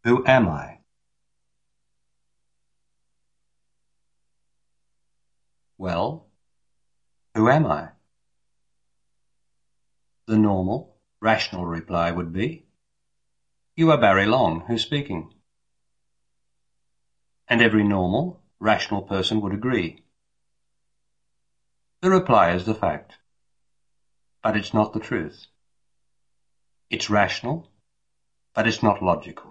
Who am I? Well, who am I? The normal, rational reply would be, you are Barry Long, who's speaking. And every normal, rational person would agree. The reply is the fact, but it's not the truth. It's rational, but it's not logical.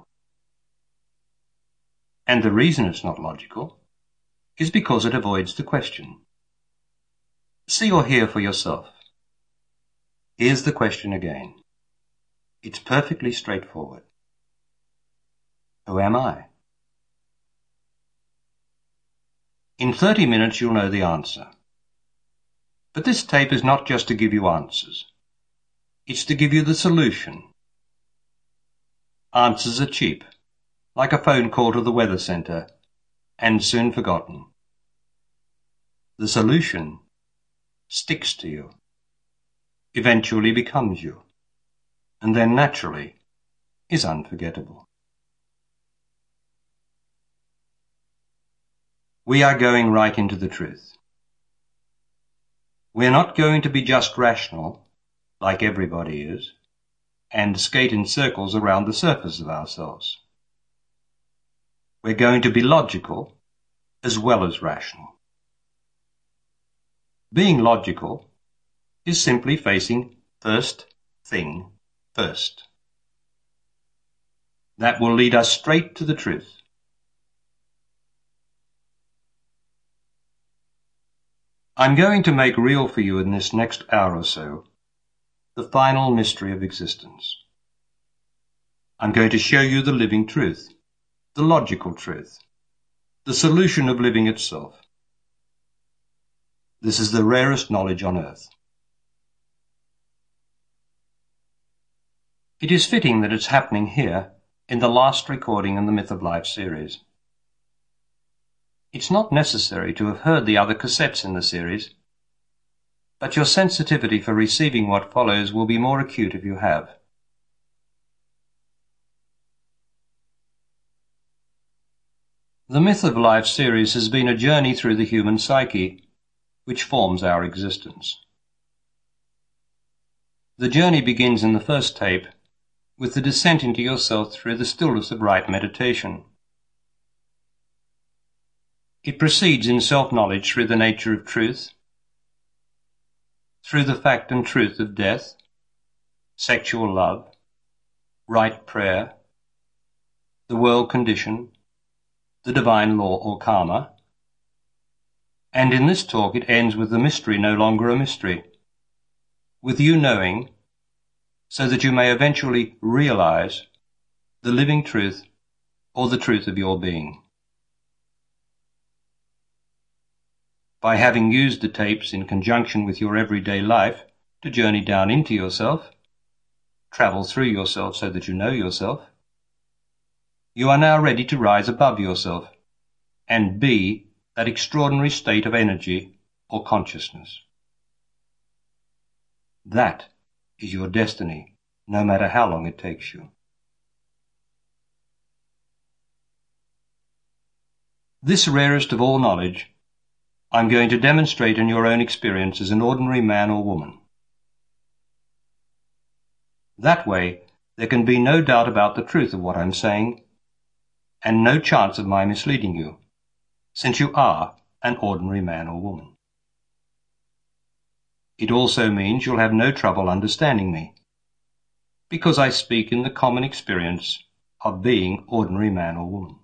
And the reason it's not logical is because it avoids the question. See or hear for yourself. Here's the question again. It's perfectly straightforward. Who am I? In 30 minutes you'll know the answer. But this tape is not just to give you answers. It's to give you the solution. Answers are cheap, like a phone call to the weather centre, and soon forgotten. The solution sticks to you, eventually becomes you, and then naturally is unforgettable. We are going right into the truth. We're not going to be just rational, like everybody is, and skate in circles around the surface of ourselves. We're going to be logical as well as rational. Being logical is simply facing first thing first. That will lead us straight to the truth. I'm going to make real for you in this next hour or so the final mystery of existence. I'm going to show you the living truth, the logical truth, the solution of living itself. This is the rarest knowledge on earth. It is fitting that it's happening here in the last recording in the Myth of Life series. It's not necessary to have heard the other cassettes in the series, but your sensitivity for receiving what follows will be more acute if you have. The Myth of Life series has been a journey through the human psyche, which forms our existence. The journey begins in the first tape with the descent into yourself through the stillness of right meditation. It proceeds in self-knowledge through the nature of truth, through the fact and truth of death, sexual love, right prayer, the world condition, the divine law or karma, and in this talk it ends with the mystery no longer a mystery, with you knowing so that you may eventually realize the living truth or the truth of your being. By having used the tapes in conjunction with your everyday life to journey down into yourself, travel through yourself so that you know yourself, you are now ready to rise above yourself and be that extraordinary state of energy or consciousness. That is your destiny, no matter how long it takes you. This rarest of all knowledge I'm going to demonstrate in your own experience as an ordinary man or woman. That way, there can be no doubt about the truth of what I'm saying, and no chance of my misleading you, since you are an ordinary man or woman. It also means you'll have no trouble understanding me, because I speak in the common experience of being ordinary man or woman.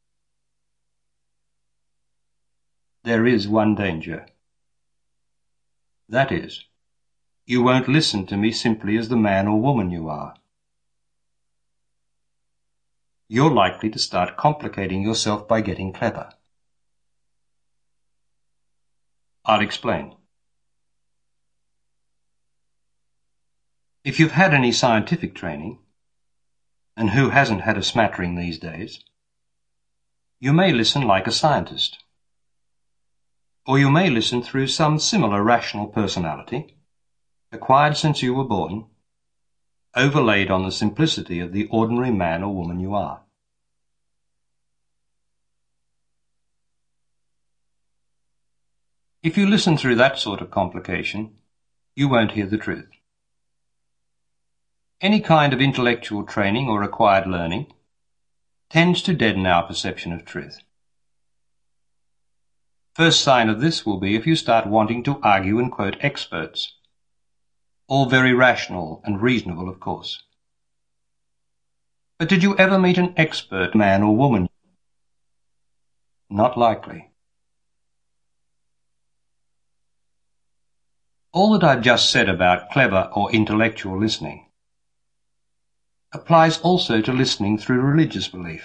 There is one danger. That is, you won't listen to me simply as the man or woman you are. You're likely to start complicating yourself by getting clever. I'll explain. If you've had any scientific training, and who hasn't had a smattering these days, you may listen like a scientist. Or you may listen through some similar rational personality, acquired since you were born, overlaid on the simplicity of the ordinary man or woman you are. If you listen through that sort of complication, you won't hear the truth. Any kind of intellectual training or acquired learning tends to deaden our perception of truth. First sign of this will be if you start wanting to argue and quote experts. All very rational and reasonable, of course. But did you ever meet an expert man or woman? Not likely. All that I've just said about clever or intellectual listening applies also to listening through religious belief.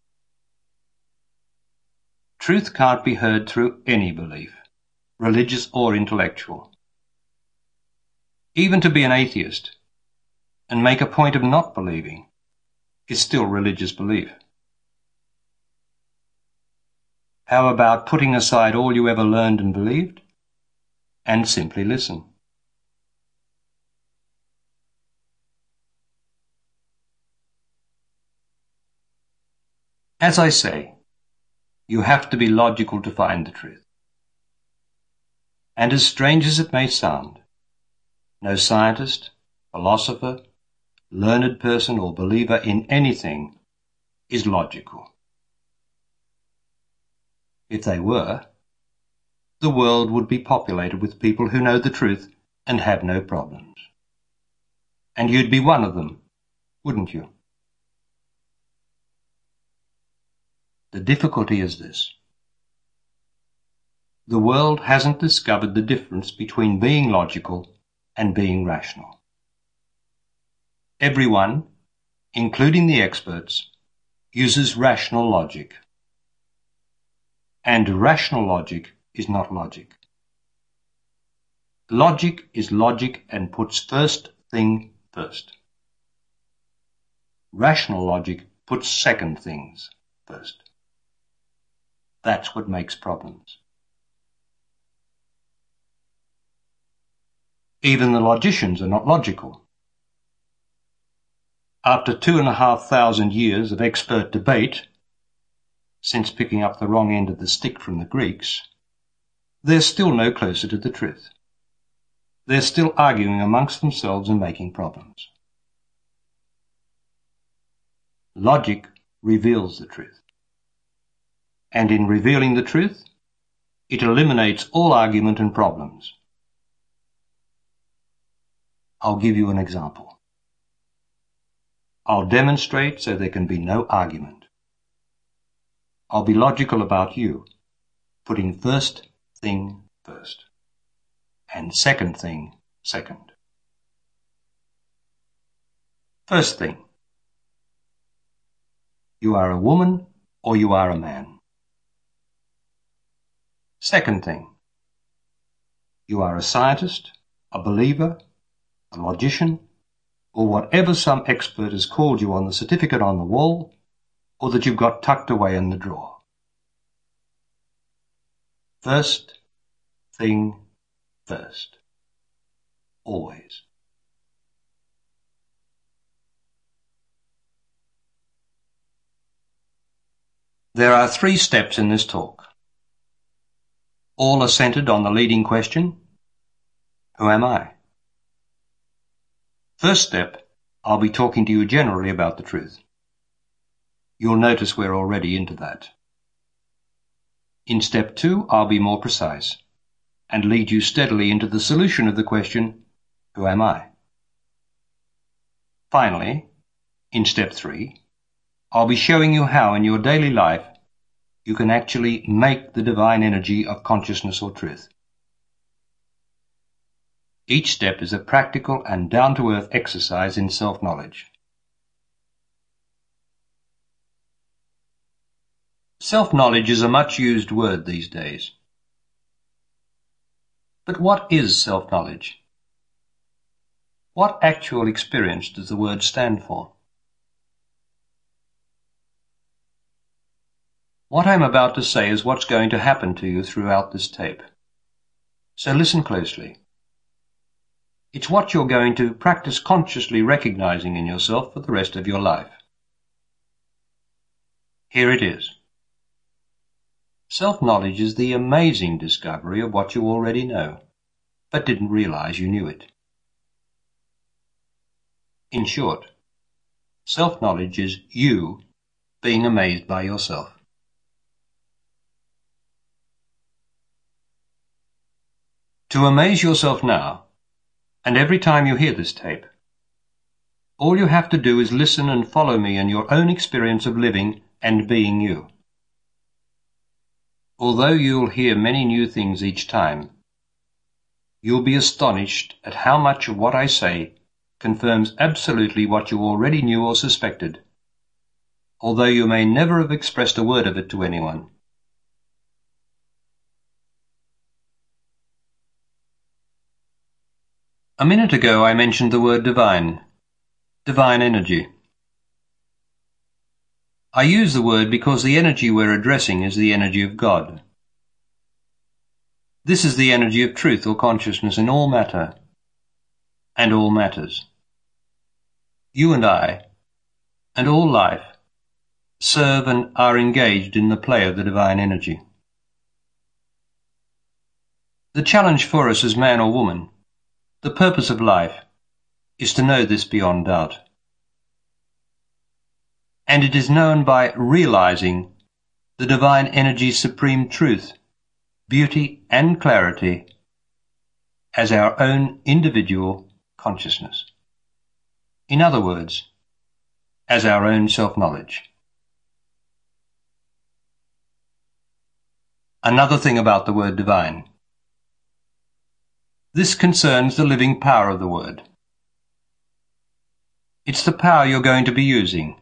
Truth can't be heard through any belief, religious or intellectual. Even to be an atheist and make a point of not believing is still religious belief. How about putting aside all you ever learned and believed and simply listen? As I say, you have to be logical to find the truth. And as strange as it may sound, no scientist, philosopher, learned person or believer in anything is logical. If they were, the world would be populated with people who know the truth and have no problems. And you'd be one of them, wouldn't you? The difficulty is this. The world hasn't discovered the difference between being logical and being rational. Everyone, including the experts, uses rational logic. And rational logic is not logic. Logic is logic and puts first thing first. Rational logic puts second things first. That's what makes problems. Even the logicians are not logical. After 2,500 years of expert debate, since picking up the wrong end of the stick from the Greeks, they're still no closer to the truth. They're still arguing amongst themselves and making problems. Logic reveals the truth. And in revealing the truth, it eliminates all argument and problems. I'll give you an example. I'll demonstrate so there can be no argument. I'll be logical about you, putting first thing first, and second thing second. First thing, you are a woman or you are a man. Second thing, you are a scientist, a believer, a logician, or whatever some expert has called you on the certificate on the wall, or that you've got tucked away in the drawer. First thing first. Always. There are 3 steps in this talk. All are centered on the leading question, who am I? First step, I'll be talking to you generally about the truth. You'll notice we're already into that. In step 2, I'll be more precise and lead you steadily into the solution of the question, who am I? Finally, in step 3, I'll be showing you how in your daily life you can actually make the divine energy of consciousness or truth. Each step is a practical and down-to-earth exercise in self-knowledge. Self-knowledge is a much-used word these days. But what is self-knowledge? What actual experience does the word stand for? What I'm about to say is what's going to happen to you throughout this tape. So listen closely. It's what you're going to practice consciously recognizing in yourself for the rest of your life. Here it is. Self-knowledge is the amazing discovery of what you already know, but didn't realize you knew it. In short, self-knowledge is you being amazed by yourself. To amaze yourself now, and every time you hear this tape, all you have to do is listen and follow me in your own experience of living and being you. Although you'll hear many new things each time, you'll be astonished at how much of what I say confirms absolutely what you already knew or suspected, although you may never have expressed a word of it to anyone. A minute ago I mentioned the word divine energy. I use the word because the energy we're addressing is the energy of God. This is the energy of truth or consciousness in all matter and all matters. You and I, and all life, serve and are engaged in the play of the divine energy. The challenge for us as man or woman, the purpose of life, is to know this beyond doubt. And it is known by realizing the divine energy's supreme truth, beauty and clarity as our own individual consciousness. In other words, as our own self-knowledge. Another thing about the word divine. This concerns the living power of the word. It's the power you're going to be using.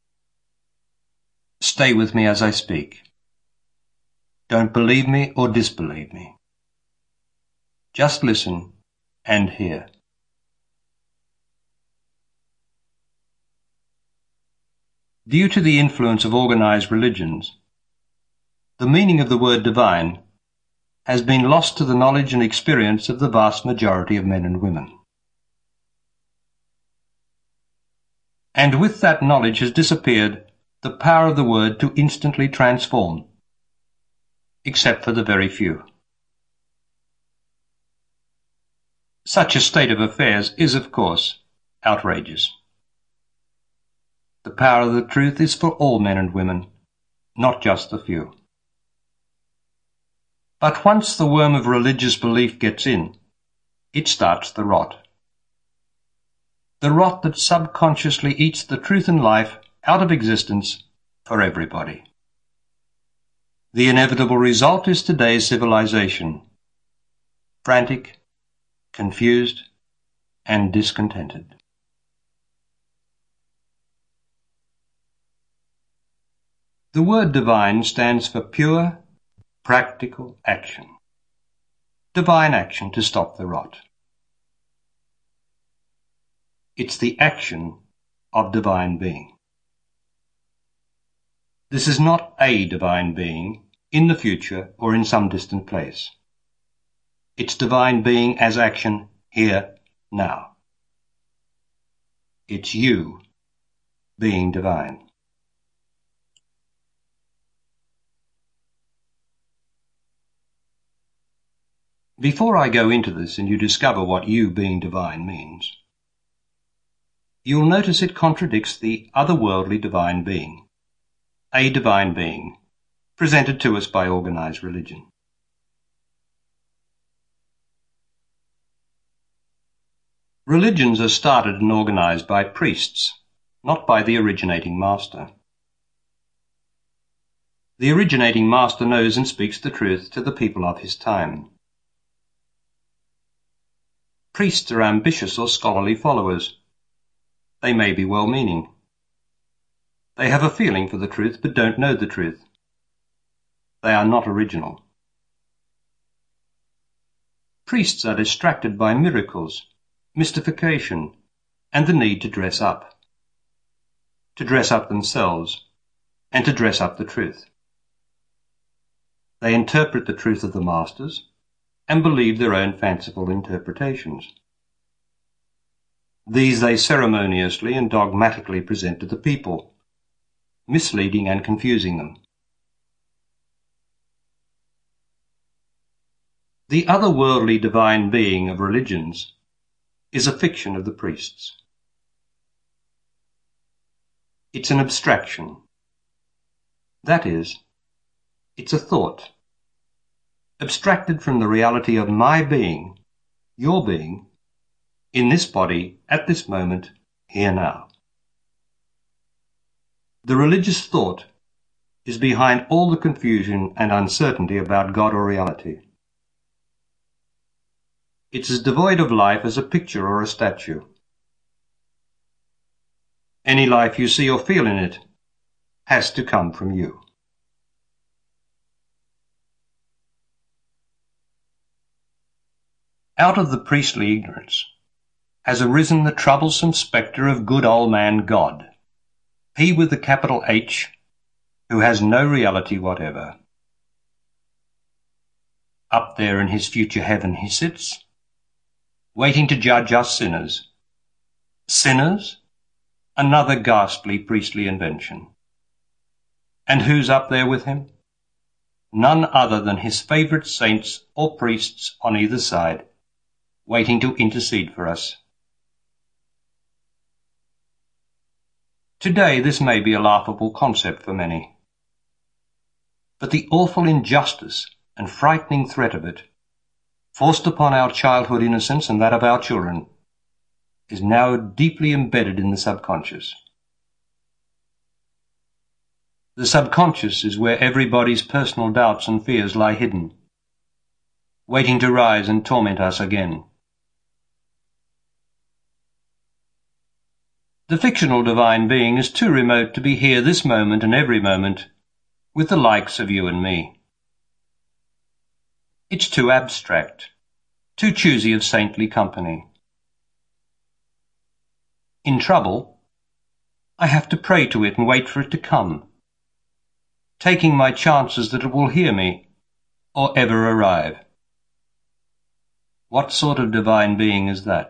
Stay with me as I speak. Don't believe me or disbelieve me. Just listen and hear. Due to the influence of organized religions, the meaning of the word divine has been lost to the knowledge and experience of the vast majority of men and women. And with that knowledge has disappeared the power of the word to instantly transform, except for the very few. Such a state of affairs is, of course, outrageous. The power of the truth is for all men and women, not just the few. But once the worm of religious belief gets in, it starts the rot. The rot that subconsciously eats the truth and life out of existence for everybody. The inevitable result is today's civilization, frantic, confused, and discontented. The word divine stands for pure, practical action. Divine action to stop the rot. It's the action of divine being. This is not a divine being in the future or in some distant place. It's divine being as action here, now. It's you being divine. Before I go into this and you discover what you being divine means, you'll notice it contradicts the otherworldly divine being, a divine being, presented to us by organized religion. Religions are started and organized by priests, not by the originating master. The originating master knows and speaks the truth to the people of his time. Priests are ambitious or scholarly followers. They may be well-meaning. They have a feeling for the truth but don't know the truth. They are not original. Priests are distracted by miracles, mystification, and the need to dress up themselves, and to dress up the truth. They interpret the truth of the masters and believe their own fanciful interpretations. These they ceremoniously and dogmatically present to the people, misleading and confusing them. The otherworldly divine being of religions is a fiction of the priests. It's an abstraction. That is, it's a thought, abstracted from the reality of my being, your being, in this body, at this moment, here now. The religious thought is behind all the confusion and uncertainty about God or reality. It's as devoid of life as a picture or a statue. Any life you see or feel in it has to come from you. Out of the priestly ignorance has arisen the troublesome spectre of good old man God, he with the capital H, who has no reality whatever. Up there in his future heaven he sits, waiting to judge us sinners. Sinners? Another ghastly priestly invention. And who's up there with him? None other than his favourite saints or priests on either side, waiting to intercede for us. Today this may be a laughable concept for many, but the awful injustice and frightening threat of it, forced upon our childhood innocence and that of our children, is now deeply embedded in the subconscious. The subconscious is where everybody's personal doubts and fears lie hidden, waiting to rise and torment us again. The fictional divine being is too remote to be here this moment and every moment with the likes of you and me. It's too abstract, too choosy of saintly company. In trouble, I have to pray to it and wait for it to come, taking my chances that it will hear me or ever arrive. What sort of divine being is that?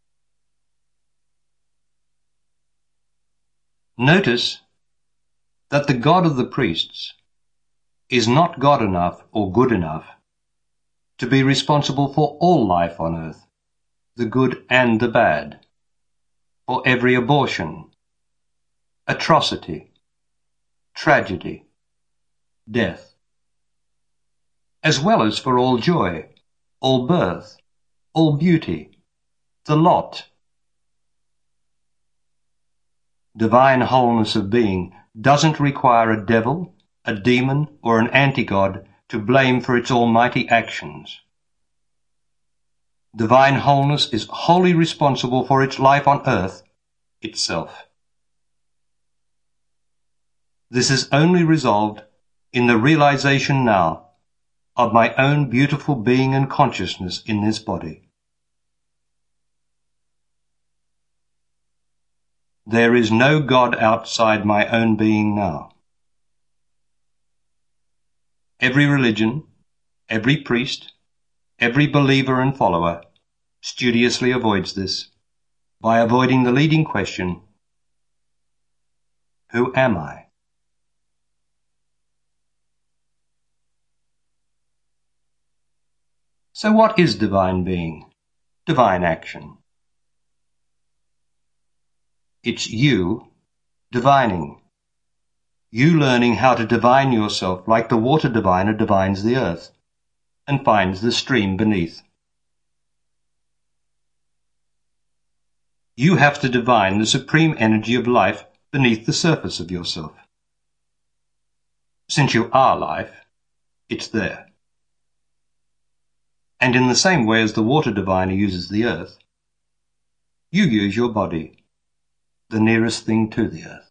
Notice that the God of the priests is not God enough or good enough to be responsible for all life on earth, the good and the bad, for every abortion, atrocity, tragedy, death, as well as for all joy, all birth, all beauty, the lot. Divine wholeness of being doesn't require a devil, a demon, or an anti-God to blame for its almighty actions. Divine wholeness is wholly responsible for its life on earth itself. This is only resolved in the realization now of my own beautiful being and consciousness in this body. There is no God outside my own being now. Every religion, every priest, every believer and follower studiously avoids this by avoiding the leading question, who am I? So what is divine being, divine action? It's you divining. You learning how to divine yourself like the water diviner divines the earth and finds the stream beneath. You have to divine the supreme energy of life beneath the surface of yourself. Since you are life, it's there. And in the same way as the water diviner uses the earth, you use your body, the nearest thing to the earth.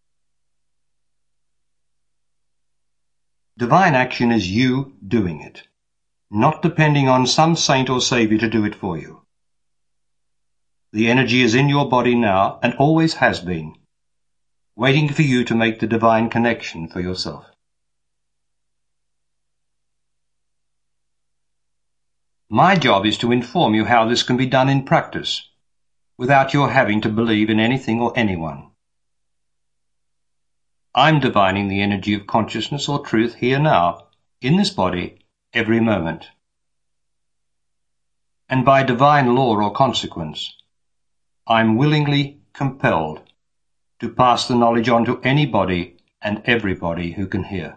Divine action is you doing it, not depending on some saint or savior to do it for you. The energy is in your body now and always has been, waiting for you to make the divine connection for yourself. My job is to inform you how this can be done in practice, without your having to believe in anything or anyone. I'm divining the energy of consciousness or truth here now, in this body, every moment. and by divine law or consequence, I'm willingly compelled to pass the knowledge on to anybody and everybody who can hear.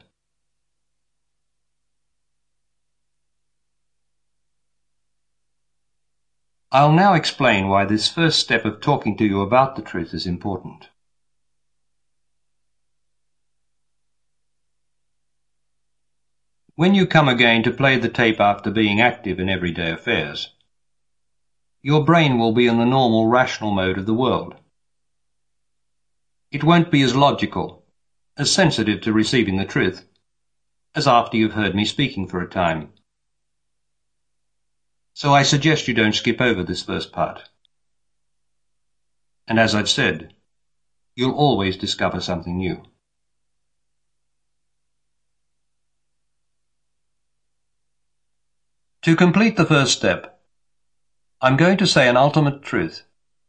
I'll now explain why this first step of talking to you about the truth is important. When you come again to play the tape after being active in everyday affairs, your brain will be in the normal rational mode of the world. It won't be as logical, as sensitive to receiving the truth, as after you've heard me speaking for a time. So I suggest you don't skip over this first part. And as I've said, you'll always discover something new. To complete the first step, I'm going to say an ultimate truth.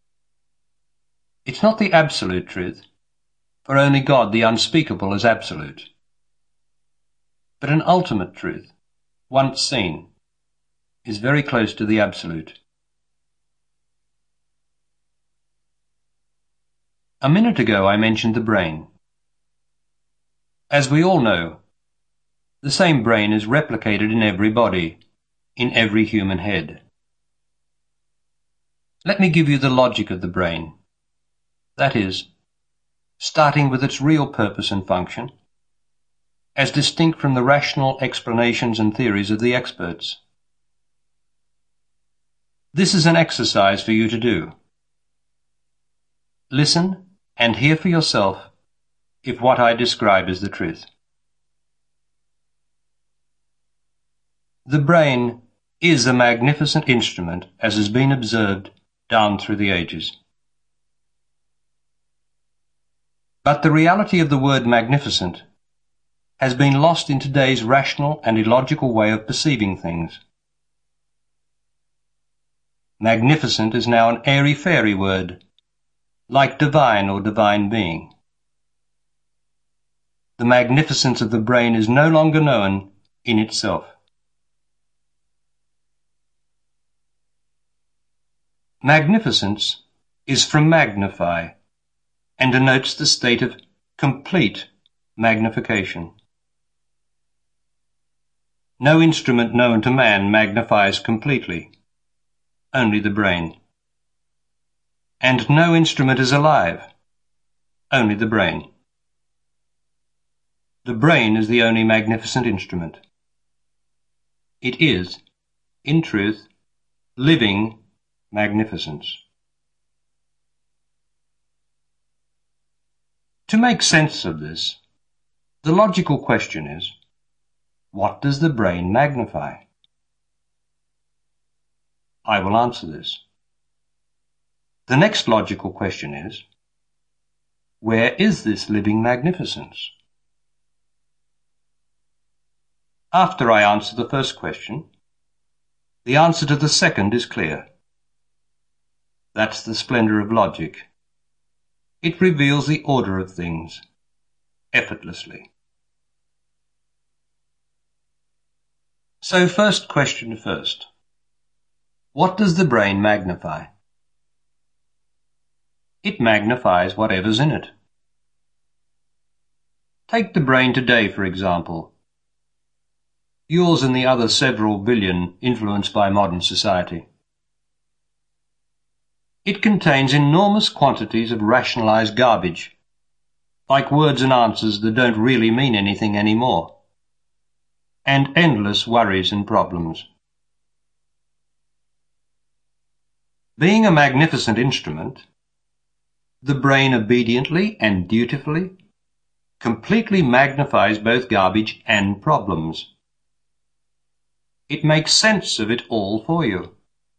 It's not the absolute truth, for only God the unspeakable is absolute, but an ultimate truth, once seen, is very close to the absolute. A minute ago I mentioned the brain. As we all know, the same brain is replicated in every body, in every human head. Let me give you the logic of the brain. That is, starting with its real purpose and function, as distinct from the rational explanations and theories of the experts. This is an exercise for you to do. Listen and hear for yourself if what I describe is the truth. The brain is a magnificent instrument, as has been observed down through the ages. But the reality of the word magnificent has been lost in today's rational and illogical way of perceiving things. Magnificent is now an airy-fairy word, like divine or divine being. The magnificence of the brain is no longer known in itself. Magnificence is from magnify, and denotes the state of complete magnification. No instrument known to man magnifies completely, only the brain. And no instrument is alive, only the brain. The brain is the only magnificent instrument. It is, in truth, living magnificence. To make sense of this, the logical question is, what does the brain magnify? I will answer this. The next logical question is, where is this living magnificence? After I answer the first question, the answer to the second is clear. That's the splendor of logic. It reveals the order of things, effortlessly. So first question first. What does the brain magnify? It magnifies whatever's in it. Take the brain today, for example. Yours and the other several billion influenced by modern society. It contains enormous quantities of rationalized garbage, like words and answers that don't really mean anything anymore, and endless worries and problems. Being a magnificent instrument, the brain obediently and dutifully completely magnifies both garbage and problems. It makes sense of it all for you.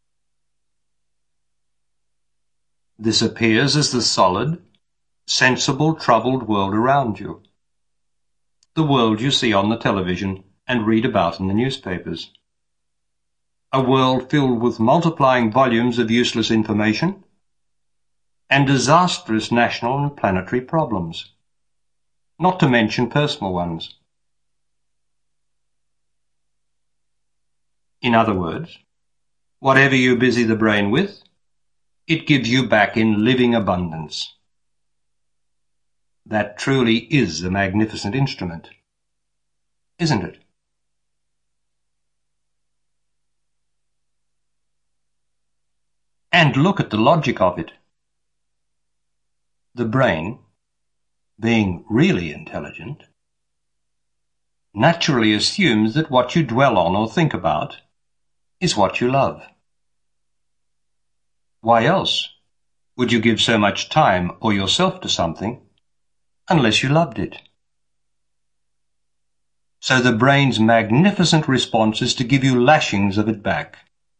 This appears as the solid, sensible, troubled world around you. The world you see on the television and read about in the newspapers. A world filled with multiplying volumes of useless information and disastrous national and planetary problems, not to mention personal ones. In other words, Whatever you busy the brain with, it gives you back in living abundance. That truly is a magnificent instrument, isn't it? And look at the logic of it. The brain, being really intelligent, naturally assumes that what you dwell on or think about is what you love. Why else would you give so much time or yourself to something unless you loved it? So the brain's magnificent response is to give you lashings of it back.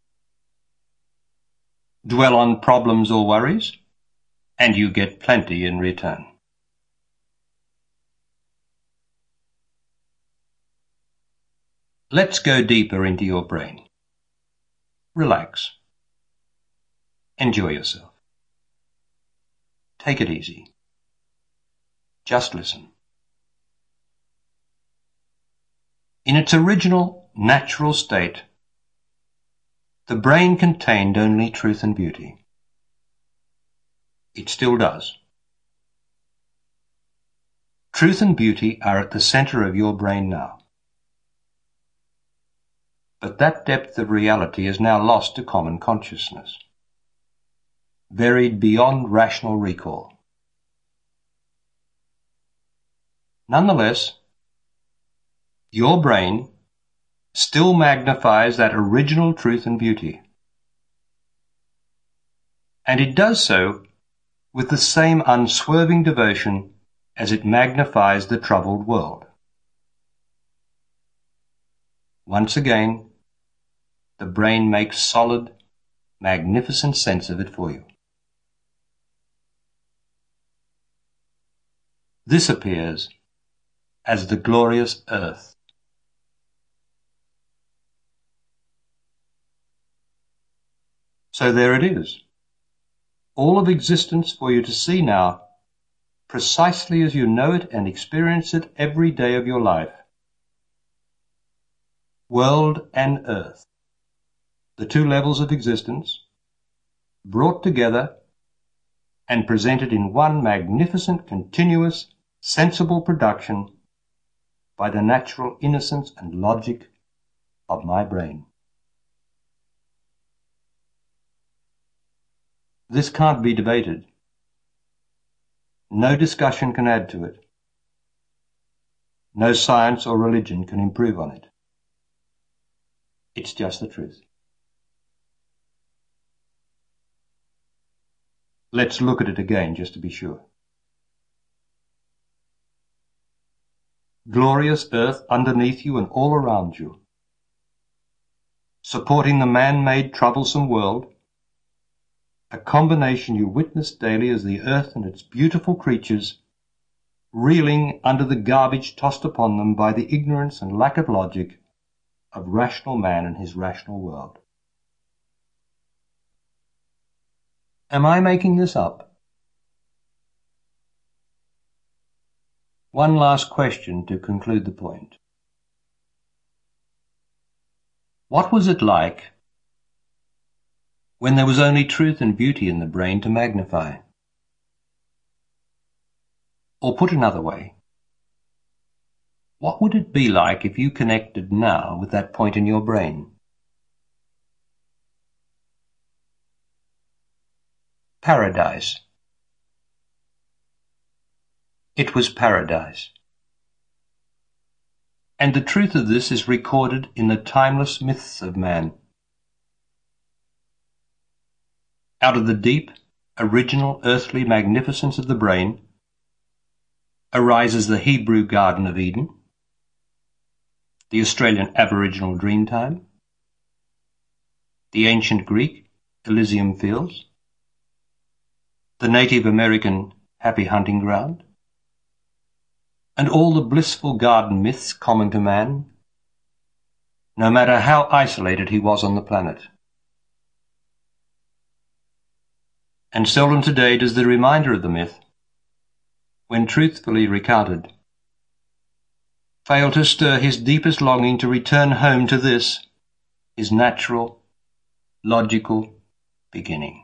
Dwell on problems or worries, and you get plenty in return. Let's go deeper into your brain. Relax. Enjoy yourself. Take it easy. Just listen. In its original, natural state, the brain contained only truth and beauty. It still does. Truth and beauty are at the center of your brain now. But that depth of reality is now lost to common consciousness, buried beyond rational recall. Nonetheless, your brain still magnifies that original truth and beauty. And it does so with the same unswerving devotion as it magnifies the troubled world. Once again, the brain makes solid, magnificent sense of it for you. This appears as the glorious earth. So there it is, all of existence for you to see now, precisely as you know it and experience it every day of your life. World and earth, the two levels of existence, brought together and presented in one magnificent, continuous, sensible production by the natural innocence and logic of my brain. This can't be debated. No discussion can add to it. No science or religion can improve on it. It's just the truth. Let's look at it again just to be sure. Glorious earth underneath you and all around you, supporting the man-made troublesome world, a combination you witness daily as the earth and its beautiful creatures reeling under the garbage tossed upon them by the ignorance and lack of logic of rational man and his rational world. Am I making this up? One last question to conclude the point. What was it like when there was only truth and beauty in the brain to magnify? Or put another way, what would it be like if you connected now with that point in your brain? Paradise. It was paradise. And the truth of this is recorded in the timeless myths of man. Out of the deep, original earthly magnificence of the brain arises the Hebrew Garden of Eden, the Australian Aboriginal Dreamtime, the ancient Greek Elysium Fields, the Native American Happy Hunting Ground, and all the blissful garden myths common to man, no matter how isolated he was on the planet. And seldom today does the reminder of the myth, when truthfully recounted, fail to stir his deepest longing to return home to this, his natural, logical beginning.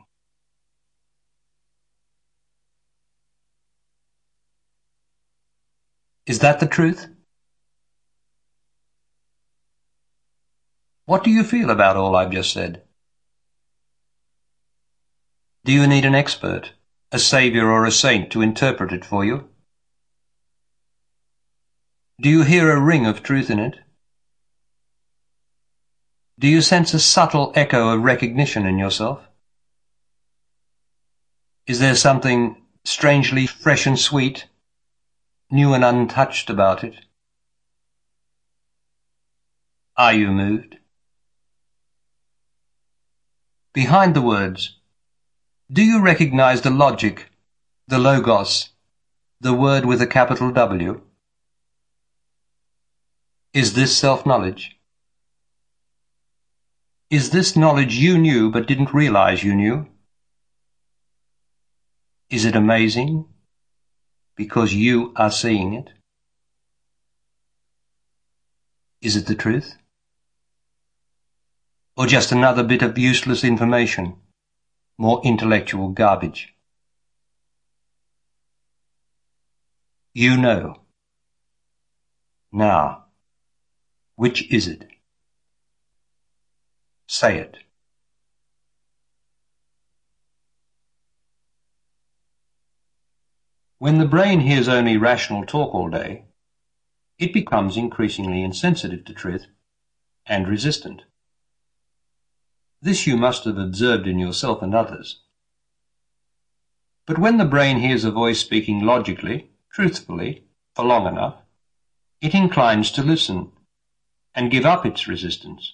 Is that the truth? What do you feel about all I've just said? Do you need an expert, a savior or a saint to interpret it for you? Do you hear a ring of truth in it? Do you sense a subtle echo of recognition in yourself? Is there something strangely fresh and sweet, new and untouched about it? Are you moved? Behind the words, do you recognize the logic, the logos, the word with a capital W? Is this self-knowledge? Is this knowledge you knew but didn't realize you knew? Is it amazing because you are seeing it? Is it the truth? Or just another bit of useless information, more intellectual garbage? You know. Now, which is it? Say it. When the brain hears only rational talk all day, it becomes increasingly insensitive to truth and resistant. This you must have observed in yourself and others. But when the brain hears a voice speaking logically, truthfully, for long enough, it inclines to listen and give up its resistance.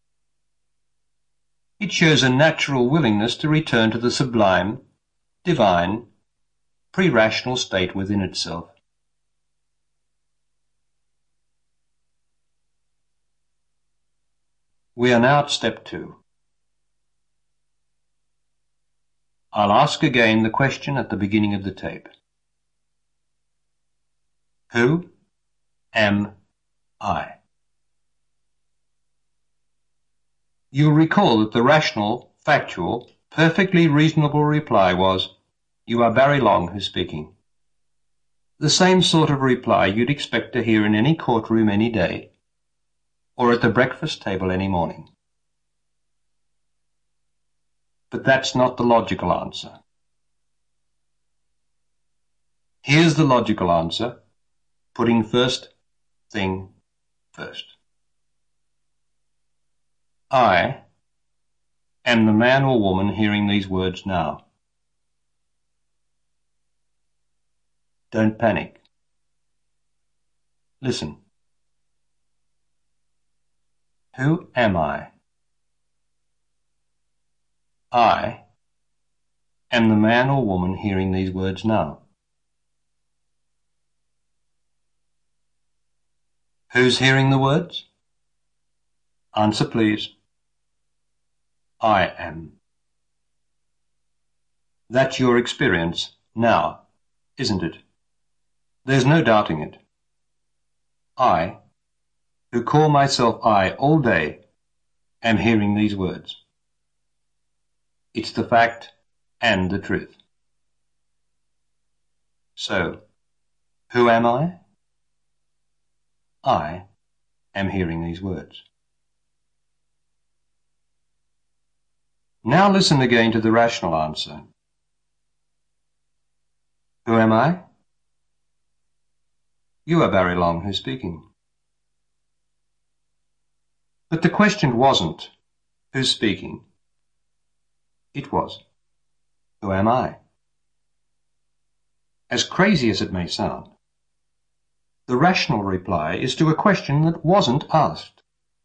It shows a natural willingness to return to the sublime, divine, pre-rational state within itself. We are now at step 2. I'll ask again the question at the beginning of the tape. Who am I? You'll recall that the rational, factual, perfectly reasonable reply was, "You are Barry Long who's speaking." The same sort of reply you'd expect to hear in any courtroom any day, or at the breakfast table any morning. But that's not the logical answer. Here's the logical answer, putting first thing first. I am the man or woman hearing these words now. Don't panic. Listen. Who am I? I am the man or woman hearing these words now. Who's hearing the words? Answer, please. I am. That's your experience now, isn't it? There's no doubting it. I, who call myself I all day, am hearing these words. It's the fact and the truth. So, who am I? I am hearing these words. Now listen again to the rational answer. Who am I? You are Barry Long who's speaking. But the question wasn't, who's speaking? It was, who am I? As crazy as it may sound, the rational reply is to a question that wasn't asked.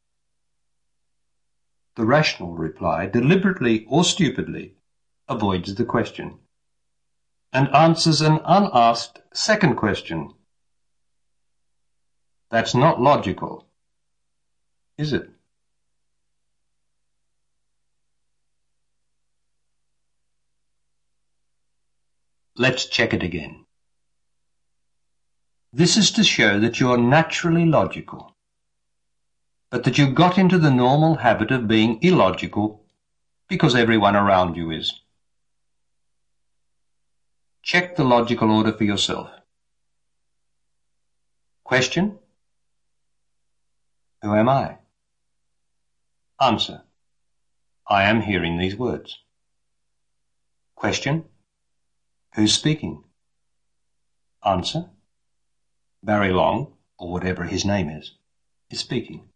The rational reply, deliberately or stupidly, avoids the question and answers an unasked second question. That's not logical, is it? Let's check it again. This is to show that you're naturally logical, but that you got into the normal habit of being illogical because everyone around you is. Check the logical order for yourself. Question: who am I? Answer: I am hearing these words. Question: who's speaking? Answer: Barry Long, or whatever his name is speaking.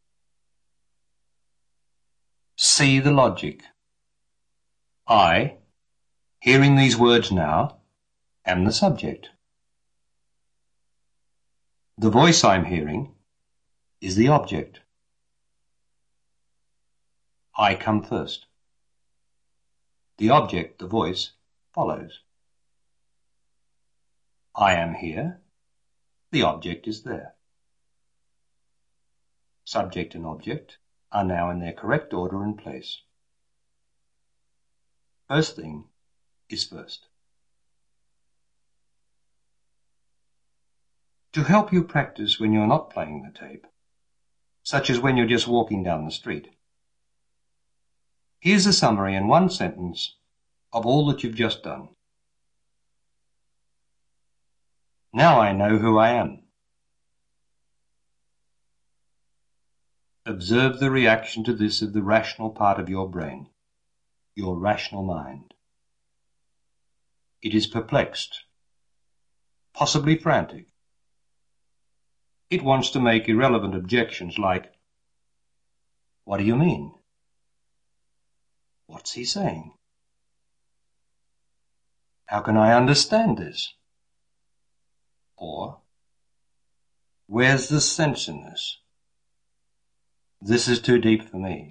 See the logic. I, hearing these words now, am the subject. The voice I'm hearing is the object. I come first. The object, the voice, follows. I am here. The object is there. Subject and object are now in their correct order and place. First thing is first. To help you practice when you're not playing the tape, such as when you're just walking down the street, here's a summary in one sentence of all that you've just done. Now I know who I am. Observe the reaction to this of the rational part of your brain, your rational mind. It is perplexed, possibly frantic. It wants to make irrelevant objections like, what do you mean? What's he saying? How can I understand this? Or, where's the sense in this? This is too deep for me.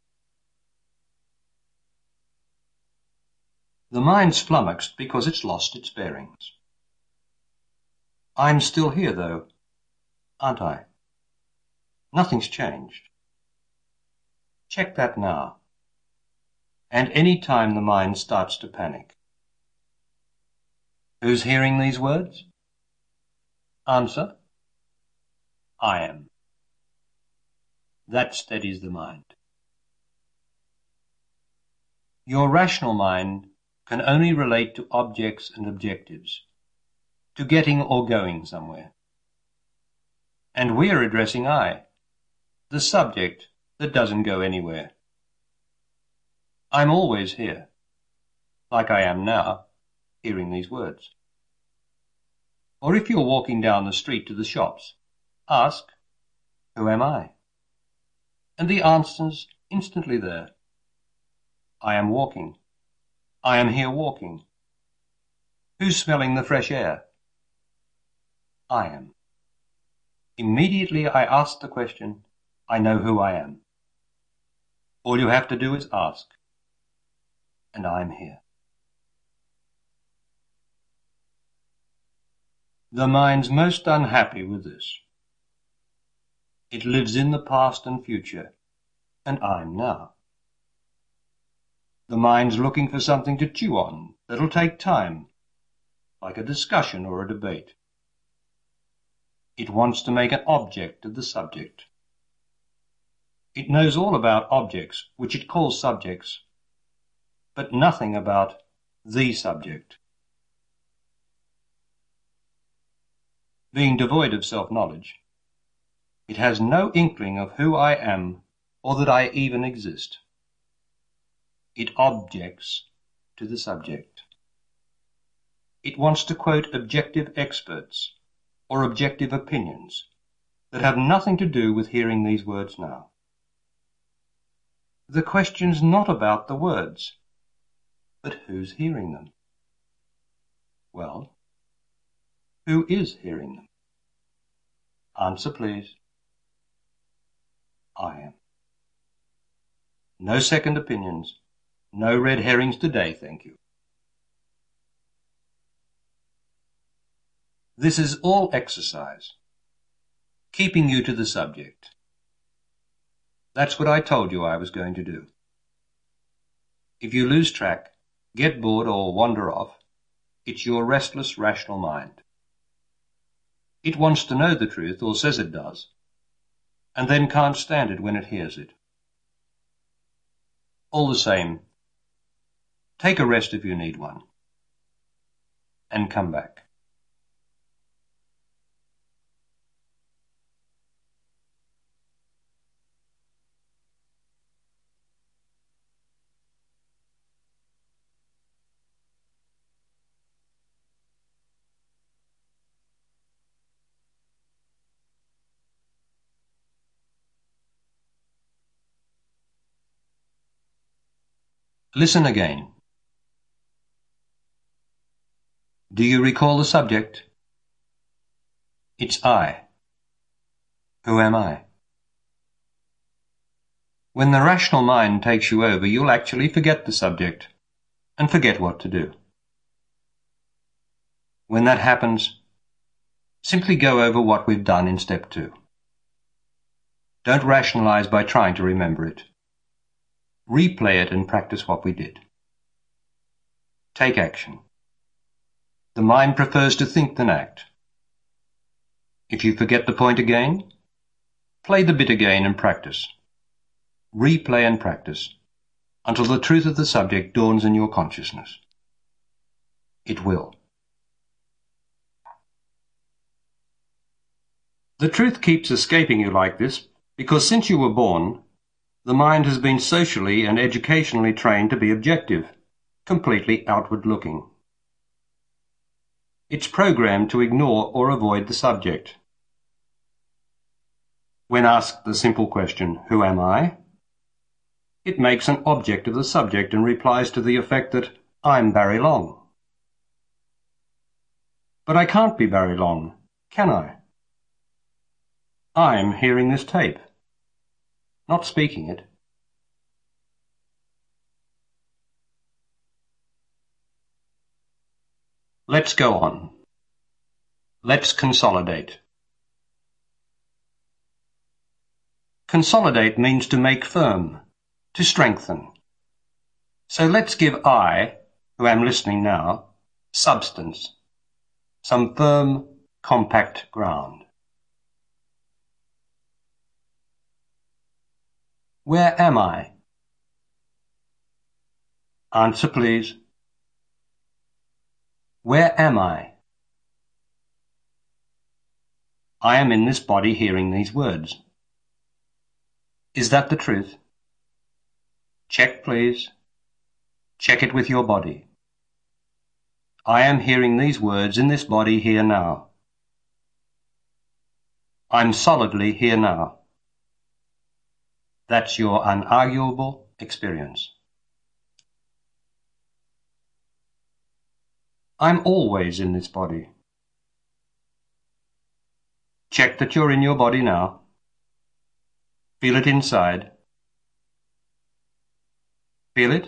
The mind's flummoxed because it's lost its bearings. I'm still here, though, aren't I? Nothing's changed. Check that now, and any time the mind starts to panic. Who's hearing these words? Answer: I am. That steadies the mind. Your rational mind can only relate to objects and objectives, to getting or going somewhere. And we're addressing I, the subject that doesn't go anywhere. I'm always here, like I am now, hearing these words. Or if you're walking down the street to the shops, ask, who am I? And the answer's instantly there. I am walking. I am here walking. Who's smelling the fresh air? I am. Immediately I ask the question, I know who I am. All you have to do is ask, and I'm here. The mind's most unhappy with this. It lives in the past and future, and I'm now. The mind's looking for something to chew on that'll take time, like a discussion or a debate. It wants to make an object of the subject. It knows all about objects, which it calls subjects, but nothing about the subject. Being devoid of self-knowledge, it has no inkling of who I am or that I even exist. It objects to the subject. It wants to quote objective experts or objective opinions that have nothing to do with hearing these words now. The question's not about the words, but who's hearing them? Well, who is hearing them? Answer, please. I am. No second opinions. No red herrings today, thank you. This is all exercise, keeping you to the subject. That's what I told you I was going to do. If you lose track, get bored or wander off, it's your restless, rational mind. It wants to know the truth, or says it does, and then can't stand it when it hears it. All the same, Take a rest if you need one, and come back. Listen again. Do you recall the subject? It's I. Who am I? When the rational mind takes you over, you'll actually forget the subject and forget what to do. When that happens, simply go over what we've done in step 2. Don't rationalize by trying to remember it. Replay it and practice what we did. Take action. The mind prefers to think than act. If you forget the point again, play the bit again and practice. Replay and practice until the truth of the subject dawns in your consciousness. It will. The truth keeps escaping you like this because since you were born, the mind has been socially and educationally trained to be objective, completely outward-looking. It's programmed to ignore or avoid the subject. When asked the simple question, "Who am I?" it makes an object of the subject and replies to the effect that, "I'm Barry Long." But I can't be Barry Long, can I? I'm hearing this tape, not speaking it. Let's go on. Let's consolidate. Consolidate means to make firm, to strengthen. So let's give I, who am listening now, substance, some firm, compact ground. Where am I? Answer, please. Where am I? I am in this body hearing these words. Is that the truth? Check, please. Check it with your body. I am hearing these words in this body here now. I'm solidly here now. That's your unarguable experience. I'm always in this body. Check that you're in your body now. Feel it inside. Feel it?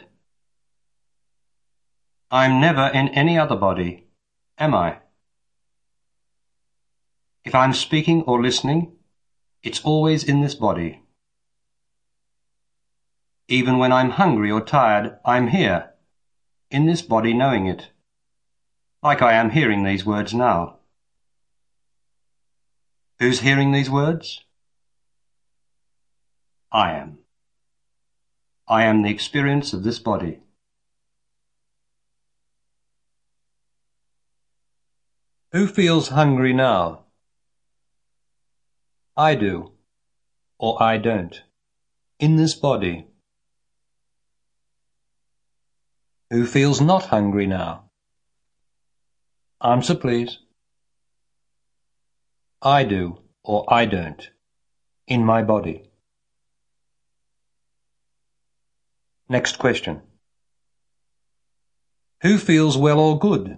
I'm never in any other body, am I? If I'm speaking or listening, it's always in this body. Even when I'm hungry or tired, I'm here, in this body knowing it, like I am hearing these words now. Who's hearing these words? I am. I am the experience of this body. Who feels hungry now? I do, or I don't, in this body. Who feels not hungry now? Answer, please. I do, or I don't, in my body. Next question. Who feels well or good?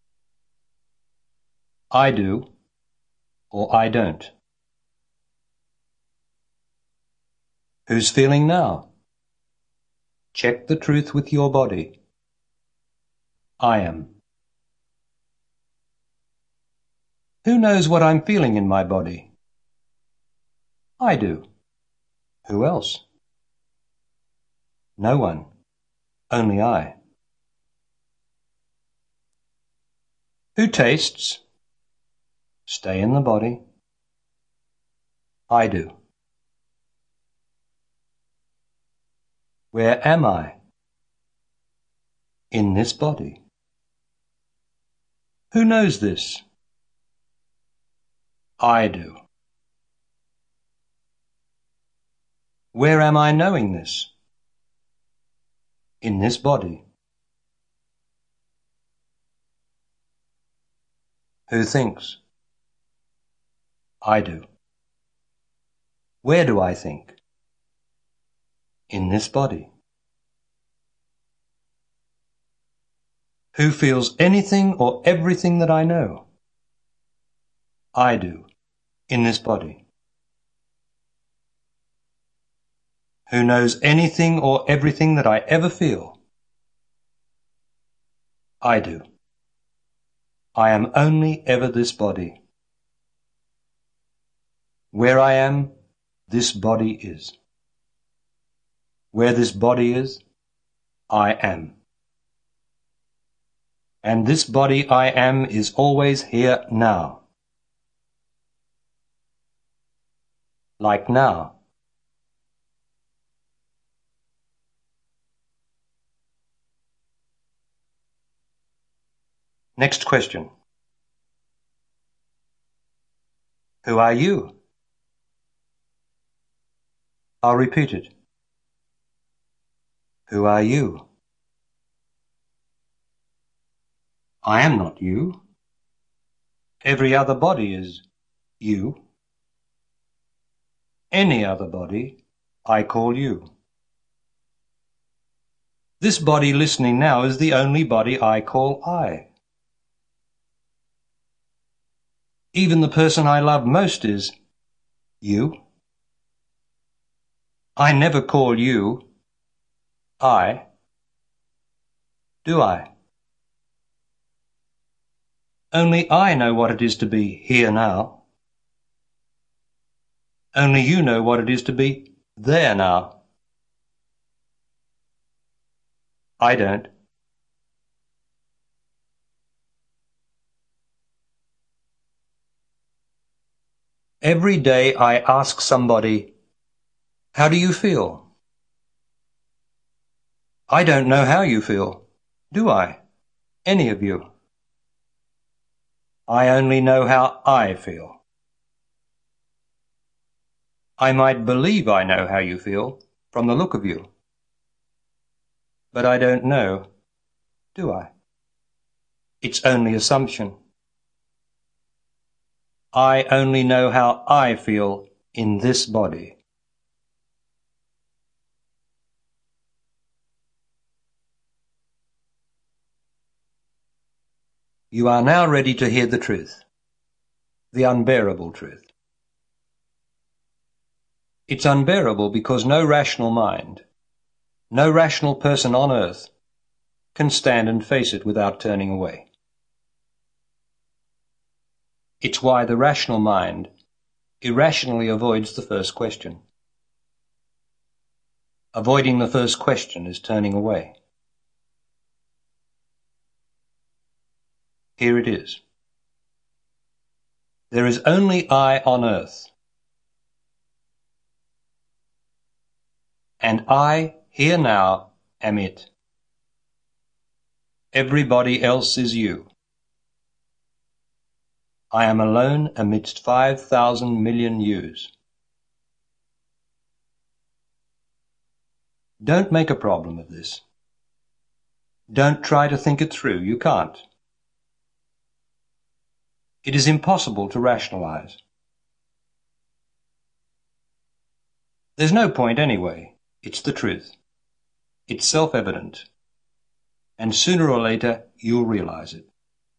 I do, or I don't. Who's feeling now? Check the truth with your body. I am. Who knows what I'm feeling in my body? I do. Who else? No one. Only I. Who tastes? Stay in the body. I do. Where am I? in this body. Who knows this? I do. Where am I knowing this? In this body. Who thinks? I do. Where do I think? In this body. Who feels anything or everything that I know? I do, in this body. Who knows anything or everything that I ever feel? I do. I am only ever this body. Where I am, this body is. Where this body is, I am. And this body I am is always here now. Like now. Next question. Who are you? I'll repeat it. Who are you? I am not you. Every other body is you. Any other body, I call you. This body listening now is the only body I call I. Even the person I love most is you. I never call you I. Do I? Only I know what it is to be here now. Only you know what it is to be there now. I don't. Every day I ask somebody, how do you feel? I don't know how you feel, do I? Any of you? I only know how I feel. I might believe I know how you feel from the look of you. But I don't know, do I? It's only assumption. I only know how I feel in this body. You are now ready to hear the truth, the unbearable truth. It's unbearable because no rational mind, no rational person on earth can stand and face it without turning away. It's why the rational mind irrationally avoids the first question. Avoiding the first question is turning away. Here it is. There is only I on earth. And I, here now, am it. Everybody else is you. I am alone amidst 5,000 million yous. Don't make a problem of this. Don't try to think it through. You can't. It is impossible to rationalize. There's no point anyway. It's the truth. It's self-evident. And sooner or later, you'll realize it.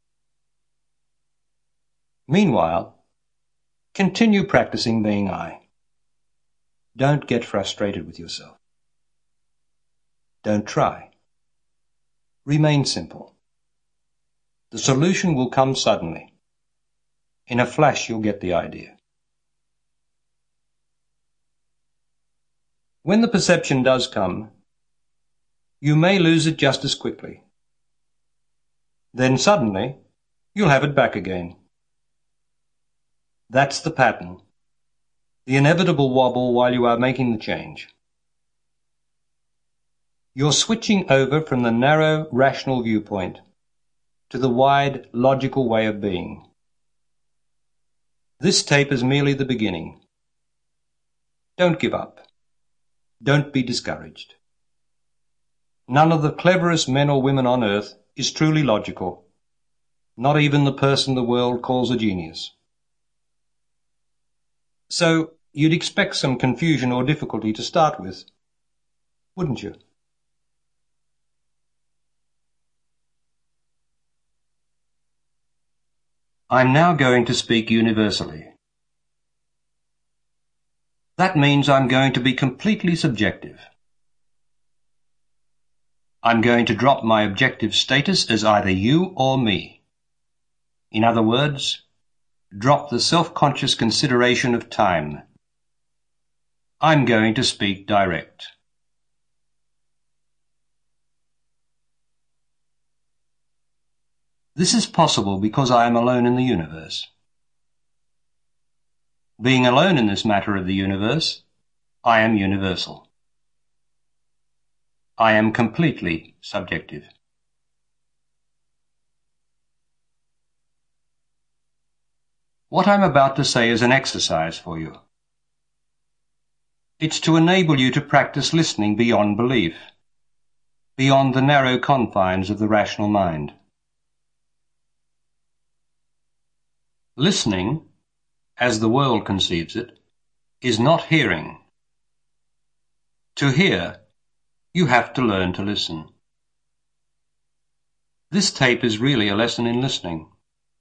Meanwhile, continue practicing being I. Don't get frustrated with yourself. Don't try. Remain simple. The solution will come suddenly. In a flash, you'll get the idea. When the perception does come, you may lose it just as quickly. Then suddenly, you'll have it back again. That's the pattern, the inevitable wobble while you are making the change. You're switching over from the narrow, rational viewpoint to the wide, logical way of being. This tape is merely the beginning. Don't give up. Don't be discouraged. None of the cleverest men or women on earth is truly logical, not even the person the world calls a genius. So, you'd expect some confusion or difficulty to start with, wouldn't you? I'm now going to speak universally. That means I'm going to be completely subjective. I'm going to drop my objective status as either you or me. In other words, drop the self-conscious consideration of time. I'm going to speak direct. This is possible because I am alone in the universe. Being alone in this matter of the universe, I am universal. I am completely subjective. What I'm about to say is an exercise for you. It's to enable you to practice listening beyond belief, beyond the narrow confines of the rational mind. Listening, as the world conceives it, is not hearing. To hear, you have to learn to listen. This tape is really a lesson in listening.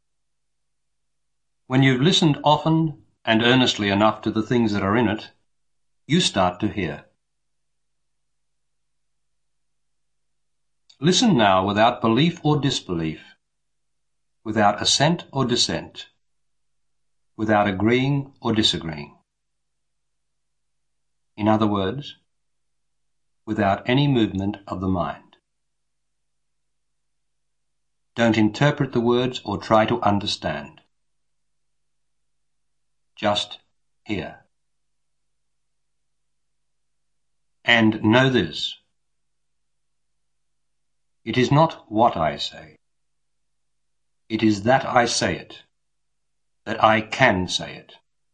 When you've listened often and earnestly enough to the things that are in it, you start to hear. Listen now without belief or disbelief, without assent or dissent, without agreeing or disagreeing. In other words, without any movement of the mind. Don't interpret the words or try to understand. Just hear. And know this: it is not what I say. It is that I say it, that I can say it.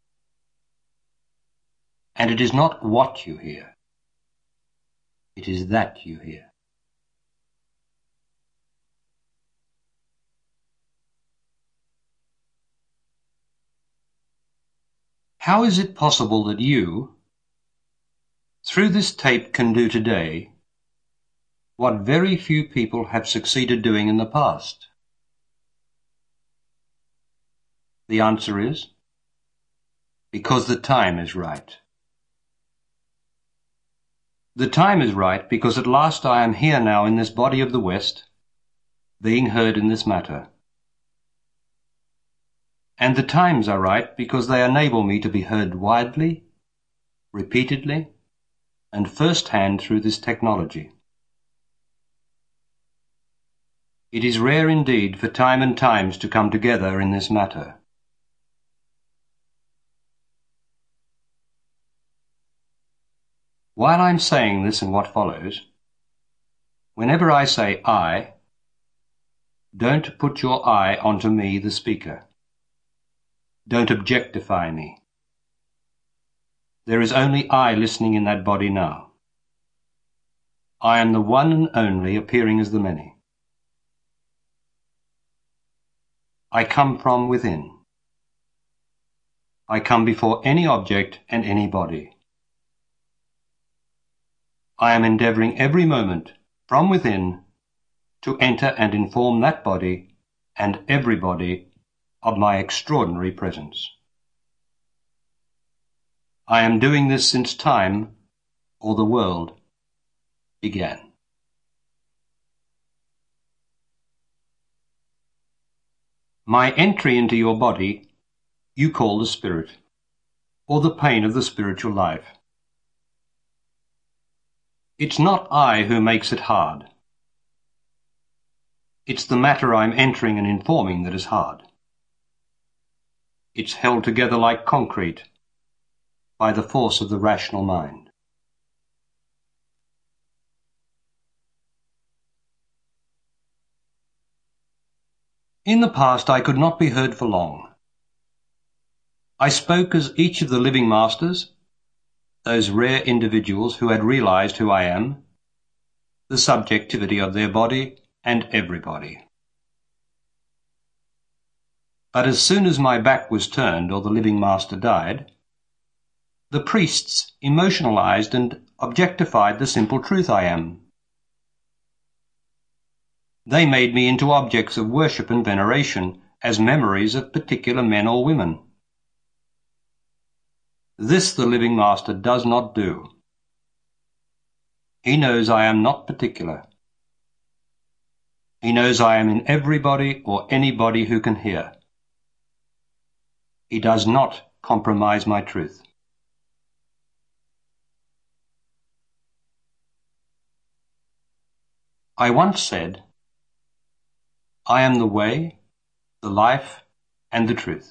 And it is not what you hear. It is that you hear. How is it possible that you, through this tape, can do today what very few people have succeeded doing in the past? The answer is, because the time is right. The time is right because at last I am here now in this body of the West, being heard in this matter. And the times are right because they enable me to be heard widely, repeatedly, and first-hand through this technology. It is rare indeed for time and times to come together in this matter. While I'm saying this and what follows, whenever I say I, don't put your eye onto me, the speaker. Don't objectify me. There is only I listening in that body now. I am the one and only appearing as the many. I come from within. I come before any object and any body. I am endeavouring every moment, from within, to enter and inform that body and everybody of my extraordinary presence. I am doing this since time, or the world, began. My entry into your body you call the spirit, or the pain of the spiritual life. It's not I who makes it hard. It's the matter I'm entering and informing that is hard. It's held together like concrete by the force of the rational mind. In the past I could not be heard for long. I spoke as each of the living masters, those rare individuals who had realized who I am, the subjectivity of their body and everybody. But as soon as my back was turned or the living master died, the priests emotionalized and objectified the simple truth I am. They made me into objects of worship and veneration as memories of particular men or women. This the living master does not do. He knows I am not particular. He knows I am in everybody or anybody who can hear. He does not compromise my truth. I once said, I am the way, the life, and the truth.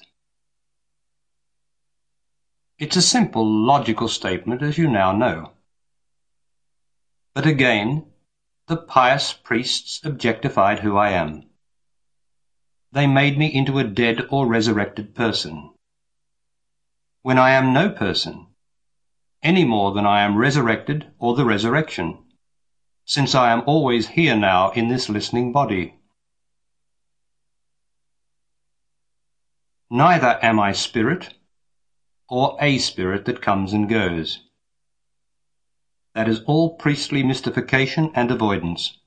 It's a simple, logical statement, as you now know. But again, the pious priests objectified who I am. They made me into a dead or resurrected person, when I am no person, any more than I am resurrected or the resurrection, since I am always here now in this listening body. Neither am I spirit, or a spirit that comes and goes. That is all priestly mystification and avoidance.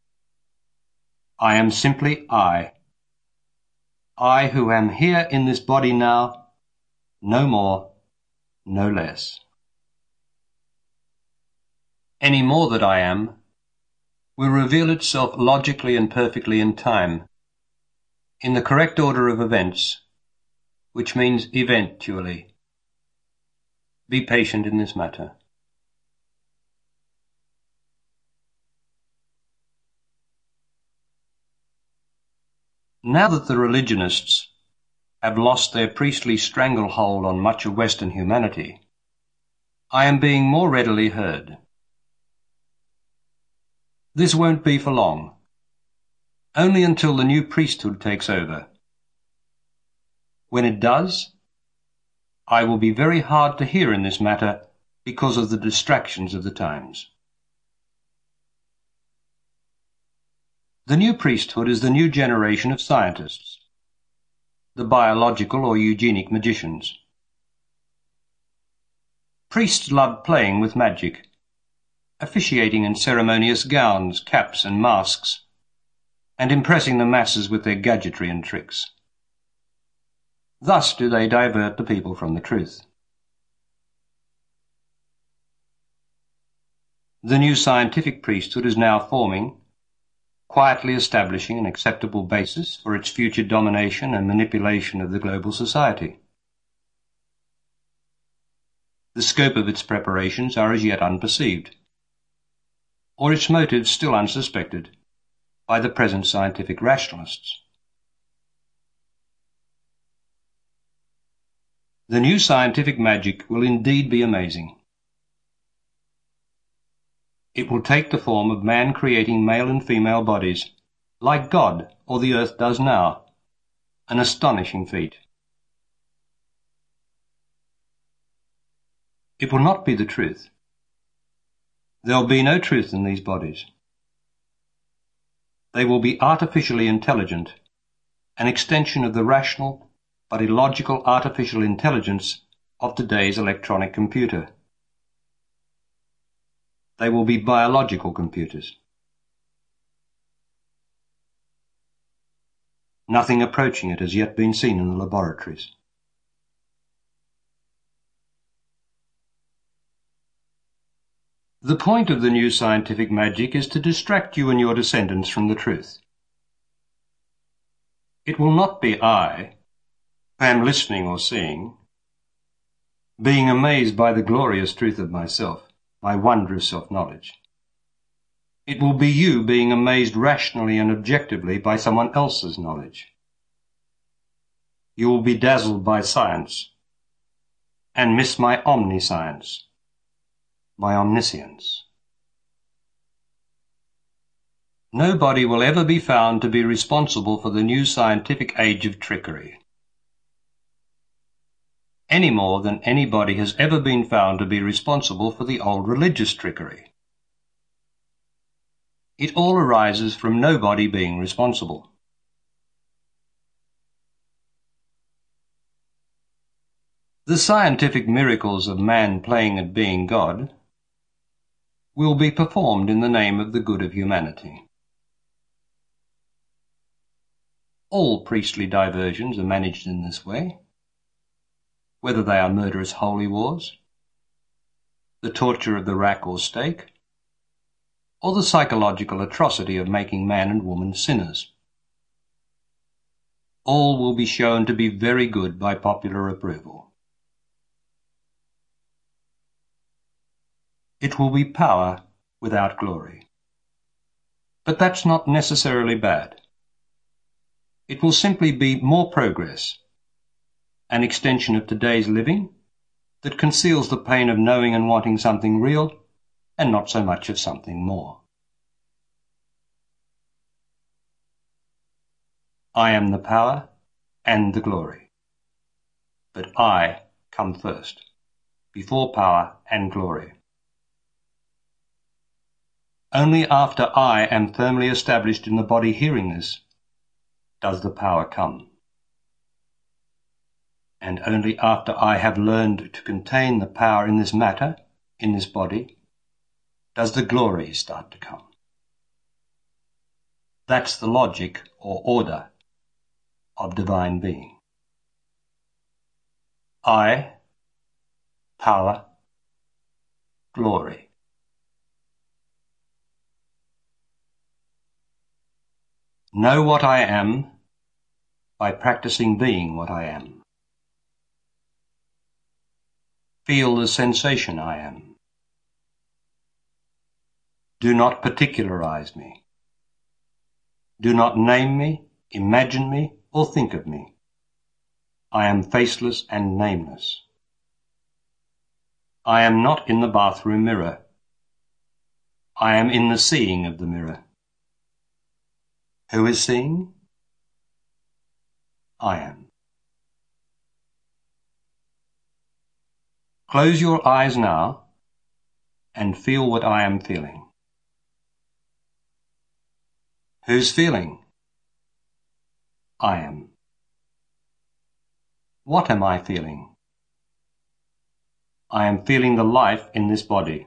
I am simply I who am here in this body now, no more, no less. Any more that I am will reveal itself logically and perfectly in time, in the correct order of events, which means eventually. Be patient in this matter. Now that the religionists have lost their priestly stranglehold on much of Western humanity, I am being more readily heard. This won't be for long, only until the new priesthood takes over. When it does, I will be very hard to hear in this matter because of the distractions of the times. The new priesthood is the new generation of scientists, the biological or eugenic magicians. Priests loved playing with magic, officiating in ceremonious gowns, caps and masks, and impressing the masses with their gadgetry and tricks. Thus do they divert the people from the truth. The new scientific priesthood is now forming, quietly establishing an acceptable basis for its future domination and manipulation of the global society. The scope of its preparations are as yet unperceived, or its motives still unsuspected by the present scientific rationalists. The new scientific magic will indeed be amazing. It will take the form of man creating male and female bodies, like God or the earth does now, an astonishing feat. It will not be the truth. There will be no truth in these bodies. They will be artificially intelligent, an extension of the rational but illogical artificial intelligence of today's electronic computer. They will be biological computers. Nothing approaching it has yet been seen in the laboratories. The point of the new scientific magic is to distract you and your descendants from the truth. It will not be I, who am listening or seeing, being amazed by the glorious truth of myself, my wondrous self-knowledge. It will be you being amazed rationally and objectively by someone else's knowledge. You will be dazzled by science and miss my omniscience, my omniscience. Nobody will ever be found to be responsible for the new scientific age of trickery, any more than anybody has ever been found to be responsible for the old religious trickery. It all arises from nobody being responsible. The scientific miracles of man playing at being God will be performed in the name of the good of humanity. All priestly diversions are managed in this way, whether they are murderous holy wars, the torture of the rack or stake, or the psychological atrocity of making man and woman sinners. All will be shown to be very good by popular approval. It will be power without glory. But that's not necessarily bad. It will simply be more progress, an extension of today's living that conceals the pain of knowing and wanting something real and not so much of something more. I am the power and the glory, but I come first, before power and glory. Only after I am firmly established in the body hearing this, does the power come. And only after I have learned to contain the power in this matter, in this body, does the glory start to come. That's the logic or order of divine being. I, power, glory. Know what I am by practicing being what I am. Feel the sensation I am. Do not particularize me. Do not name me, imagine me, or think of me. I am faceless and nameless. I am not in the bathroom mirror. I am in the seeing of the mirror. Who is seeing? I am. Close your eyes now and feel what I am feeling. Who's feeling? I am. What am I feeling? I am feeling the life in this body.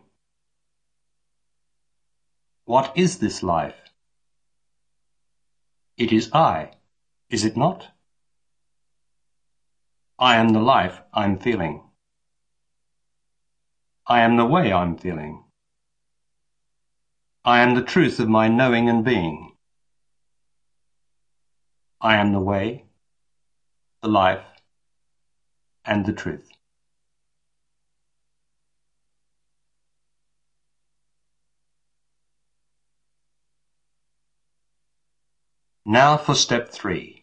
What is this life? It is I, is it not? I am the life I'm feeling. I am the way I'm feeling. I am the truth of my knowing and being. I am the way, the life, and the truth. Now for step 3.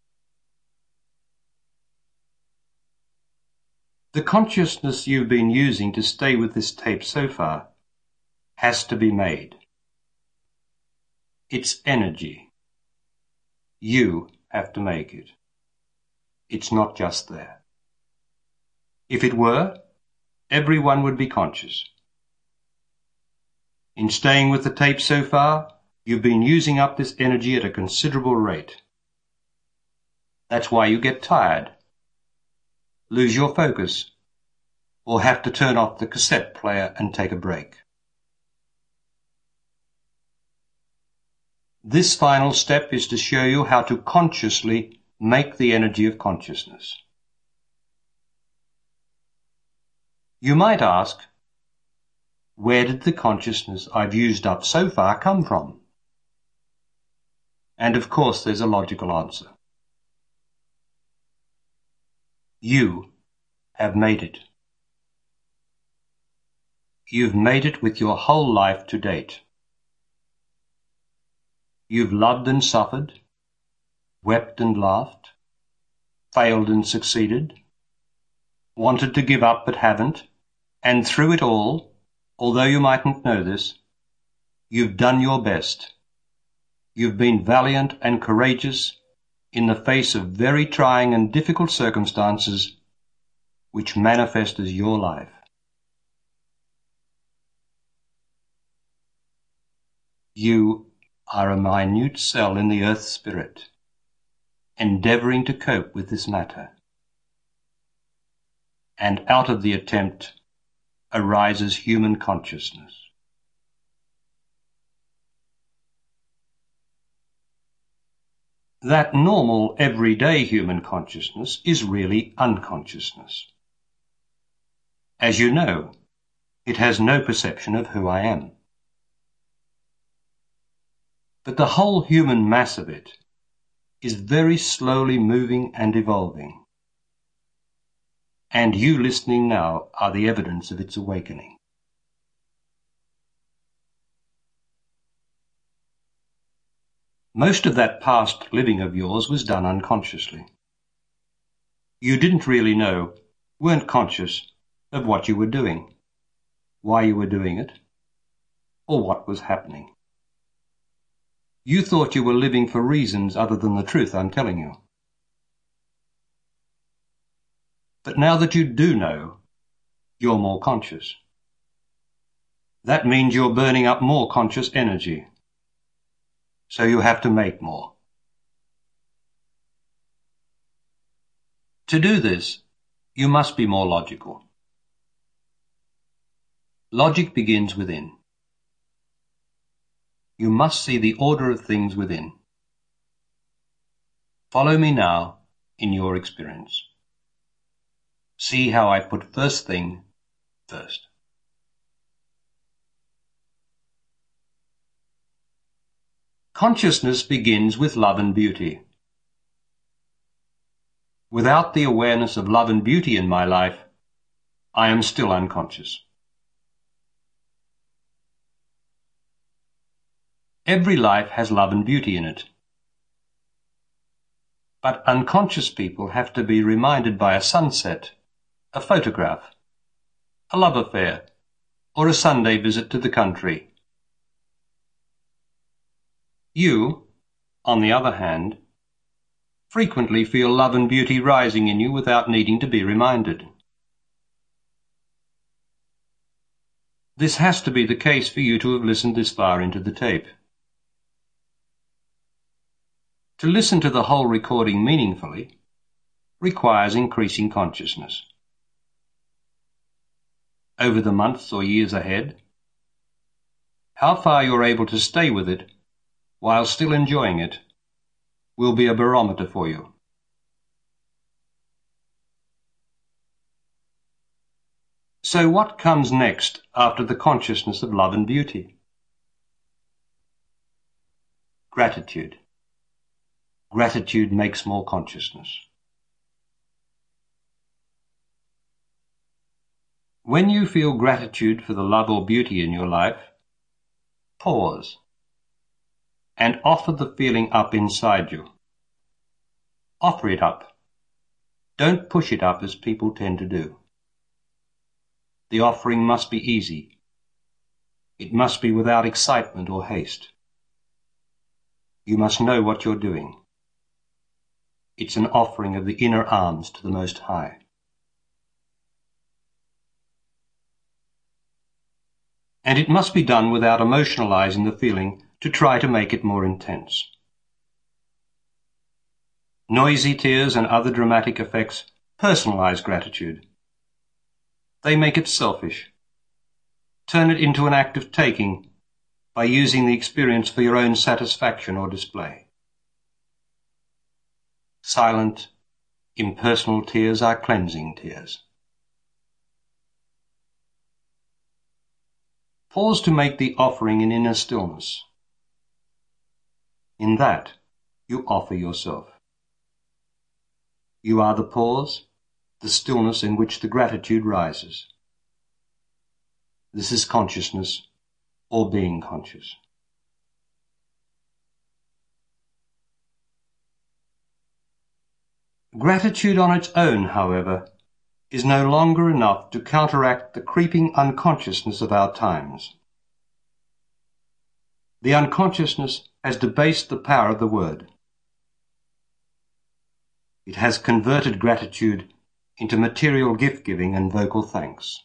The consciousness you've been using to stay with this tape so far has to be made. It's energy. You have to make it. It's not just there. If it were, everyone would be conscious. In staying with the tape so far, you've been using up this energy at a considerable rate. That's why you get tired, lose your focus, or have to turn off the cassette player and take a break. This final step is to show you how to consciously make the energy of consciousness. You might ask, where did the consciousness I've used up so far come from? And of course there's a logical answer. You have made it. You've made it with your whole life to date. You've loved and suffered, wept and laughed, failed and succeeded, wanted to give up but haven't, and through it all, although you mightn't know this, you've done your best, you've been valiant and courageous in the face of very trying and difficult circumstances which manifest as your life. You are a minute cell in the earth's spirit, endeavouring to cope with this matter. And out of the attempt arises human consciousness. That normal, everyday human consciousness is really unconsciousness. As you know, it has no perception of who I am. But the whole human mass of it is very slowly moving and evolving. And you listening now are the evidence of its awakening. Most of that past living of yours was done unconsciously. You didn't really know, weren't conscious of what you were doing, why you were doing it, or what was happening. You thought you were living for reasons other than the truth I'm telling you. But now that you do know, you're more conscious. That means you're burning up more conscious energy. So you have to make more. To do this, you must be more logical. Logic begins within. You must see the order of things within. Follow me now in your experience. See how I put first thing first. Consciousness begins with love and beauty. Without the awareness of love and beauty in my life, I am still unconscious. Every life has love and beauty in it. But unconscious people have to be reminded by a sunset, a photograph, a love affair, or a Sunday visit to the country. You, on the other hand, frequently feel love and beauty rising in you without needing to be reminded. This has to be the case for you to have listened this far into the tape. To listen to the whole recording meaningfully requires increasing consciousness. Over the months or years ahead, how far you're able to stay with it while still enjoying it will be a barometer for you. So what comes next after the consciousness of love and beauty? Gratitude. Gratitude makes more consciousness. When you feel gratitude for the love or beauty in your life, pause and offer the feeling up inside you. Offer it up. Don't push it up as people tend to do. The offering must be easy. It must be without excitement or haste. You must know what you're doing. It's an offering of the inner arms to the Most High. And it must be done without emotionalizing the feeling to try to make it more intense. Noisy tears and other dramatic effects personalize gratitude. They make it selfish. Turn it into an act of taking by using the experience for your own satisfaction or display. Silent, impersonal tears are cleansing tears. Pause to make the offering in inner stillness. In that, you offer yourself. You are the pause, the stillness in which the gratitude rises. This is consciousness, or being conscious. Gratitude on its own, however, is no longer enough to counteract the creeping unconsciousness of our times. The unconsciousness has debased the power of the word. It has converted gratitude into material gift-giving and vocal thanks.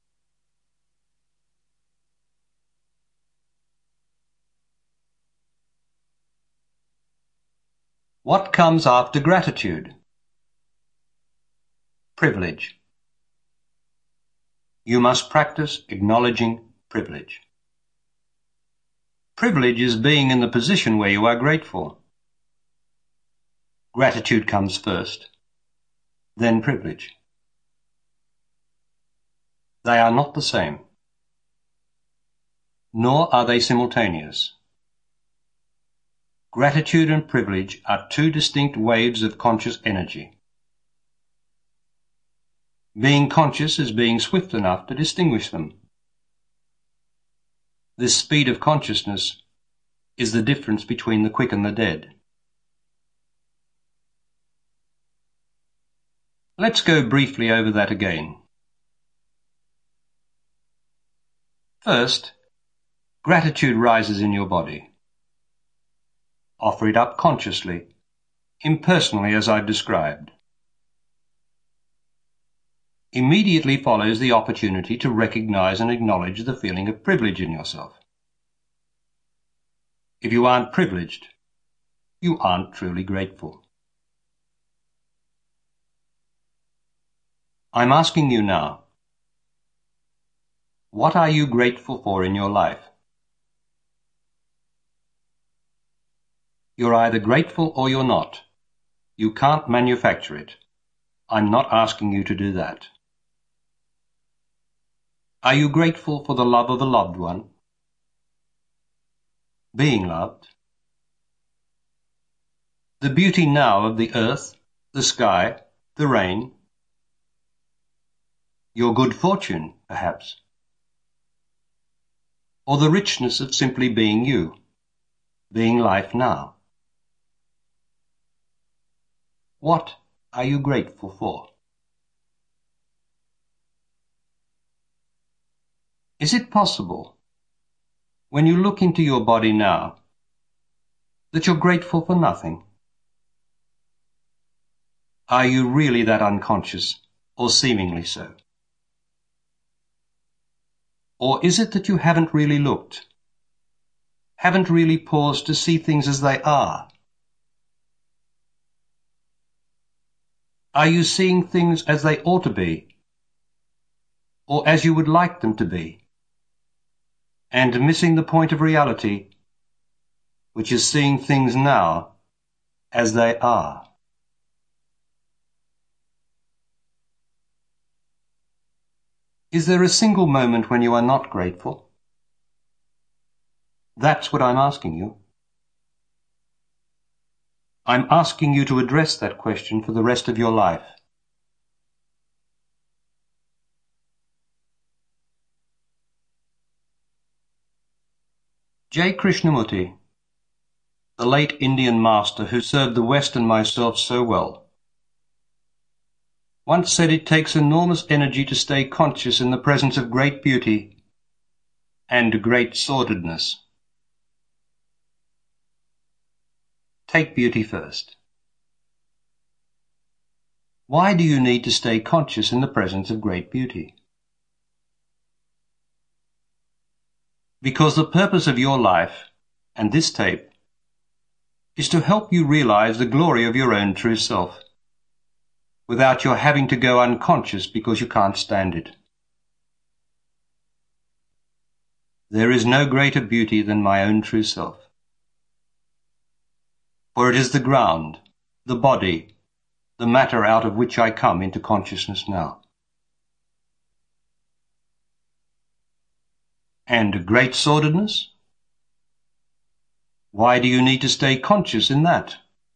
What comes after gratitude? Privilege. You must practice acknowledging privilege. Privilege is being in the position where you are grateful. Gratitude comes first, then privilege. They are not the same, nor are they simultaneous. Gratitude and privilege are two distinct waves of conscious energy. Being conscious is being swift enough to distinguish them. This speed of consciousness is the difference between the quick and the dead. Let's go briefly over that again. First, gratitude rises in your body. Offer it up consciously, impersonally as I've described. Immediately follows the opportunity to recognize and acknowledge the feeling of privilege in yourself. If you aren't privileged, you aren't truly grateful. I'm asking you now, what are you grateful for in your life? You're either grateful or you're not. You can't manufacture it. I'm not asking you to do that. Are you grateful for the love of a loved one? Being loved? The beauty now of the earth, the sky, the rain? Your good fortune, perhaps? Or the richness of simply being you, being life now? What are you grateful for? Is it possible, when you look into your body now, that you're grateful for nothing? Are you really that unconscious, or seemingly so? Or is it that you haven't really looked, haven't really paused to see things as they are? Are you seeing things as they ought to be, or as you would like them to be, and missing the point of reality, which is seeing things now as they are? Is there a single moment when you are not grateful? That's what I'm asking you. I'm asking you to address that question for the rest of your life. J. Krishnamurti, the late Indian master who served the West and myself so well, once said it takes enormous energy to stay conscious in the presence of great beauty and great sordidness. Take beauty first. Why do you need to stay conscious in the presence of great beauty? Because the purpose of your life, and this tape, is to help you realize the glory of your own true self, without your having to go unconscious because you can't stand it. There is no greater beauty than my own true self. For it is the ground, the body, the matter out of which I come into consciousness now. And great sordidness? Why do you need to stay conscious in that?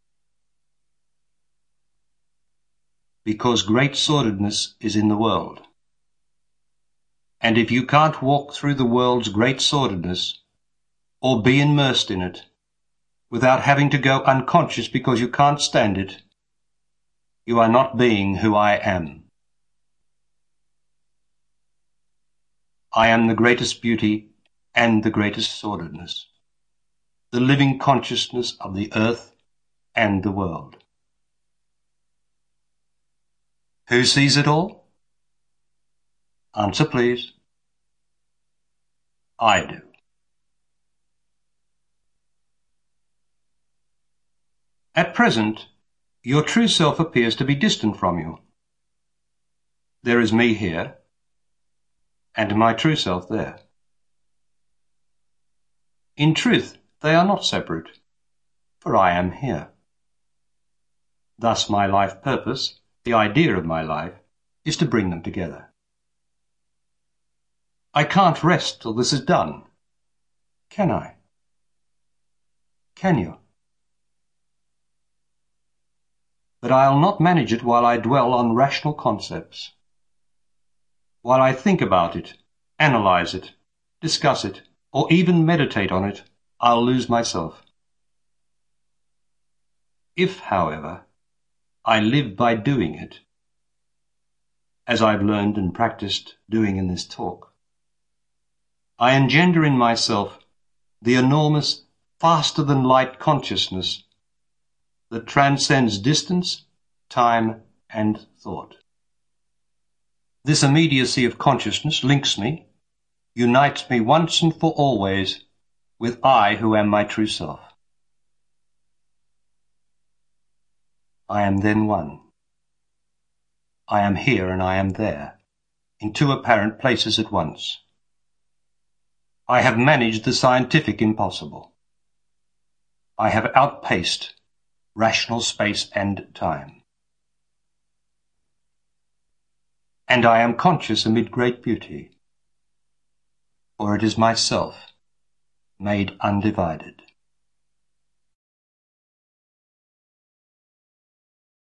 Because great sordidness is in the world. And if you can't walk through the world's great sordidness, or be immersed in it, without having to go unconscious because you can't stand it, you are not being who I am. I am the greatest beauty and the greatest sordidness. the living consciousness of the earth and the world. Who sees it all? Answer, please. I do. At present, your true self appears to be distant from you. There is me here, and my true self there. In truth, they are not separate, for I am here. Thus my life purpose, the idea of my life, is to bring them together. I can't rest till this is done. Can I? Can you? But I'll not manage it while I dwell on rational concepts. While I think about it, analyze it, discuss it, or even meditate on it, I'll lose myself. If, however, I live by doing it, as I've learned and practiced doing in this talk, I engender in myself the enormous, faster-than-light consciousness that transcends distance, time, and thought. This immediacy of consciousness links me, unites me once and for always with I who am my true self. I am then one. I am here and I am there, in two apparent places at once. I have managed the scientific impossible. I have outpaced rational space and time. And I am conscious amid great beauty, for it is myself made undivided.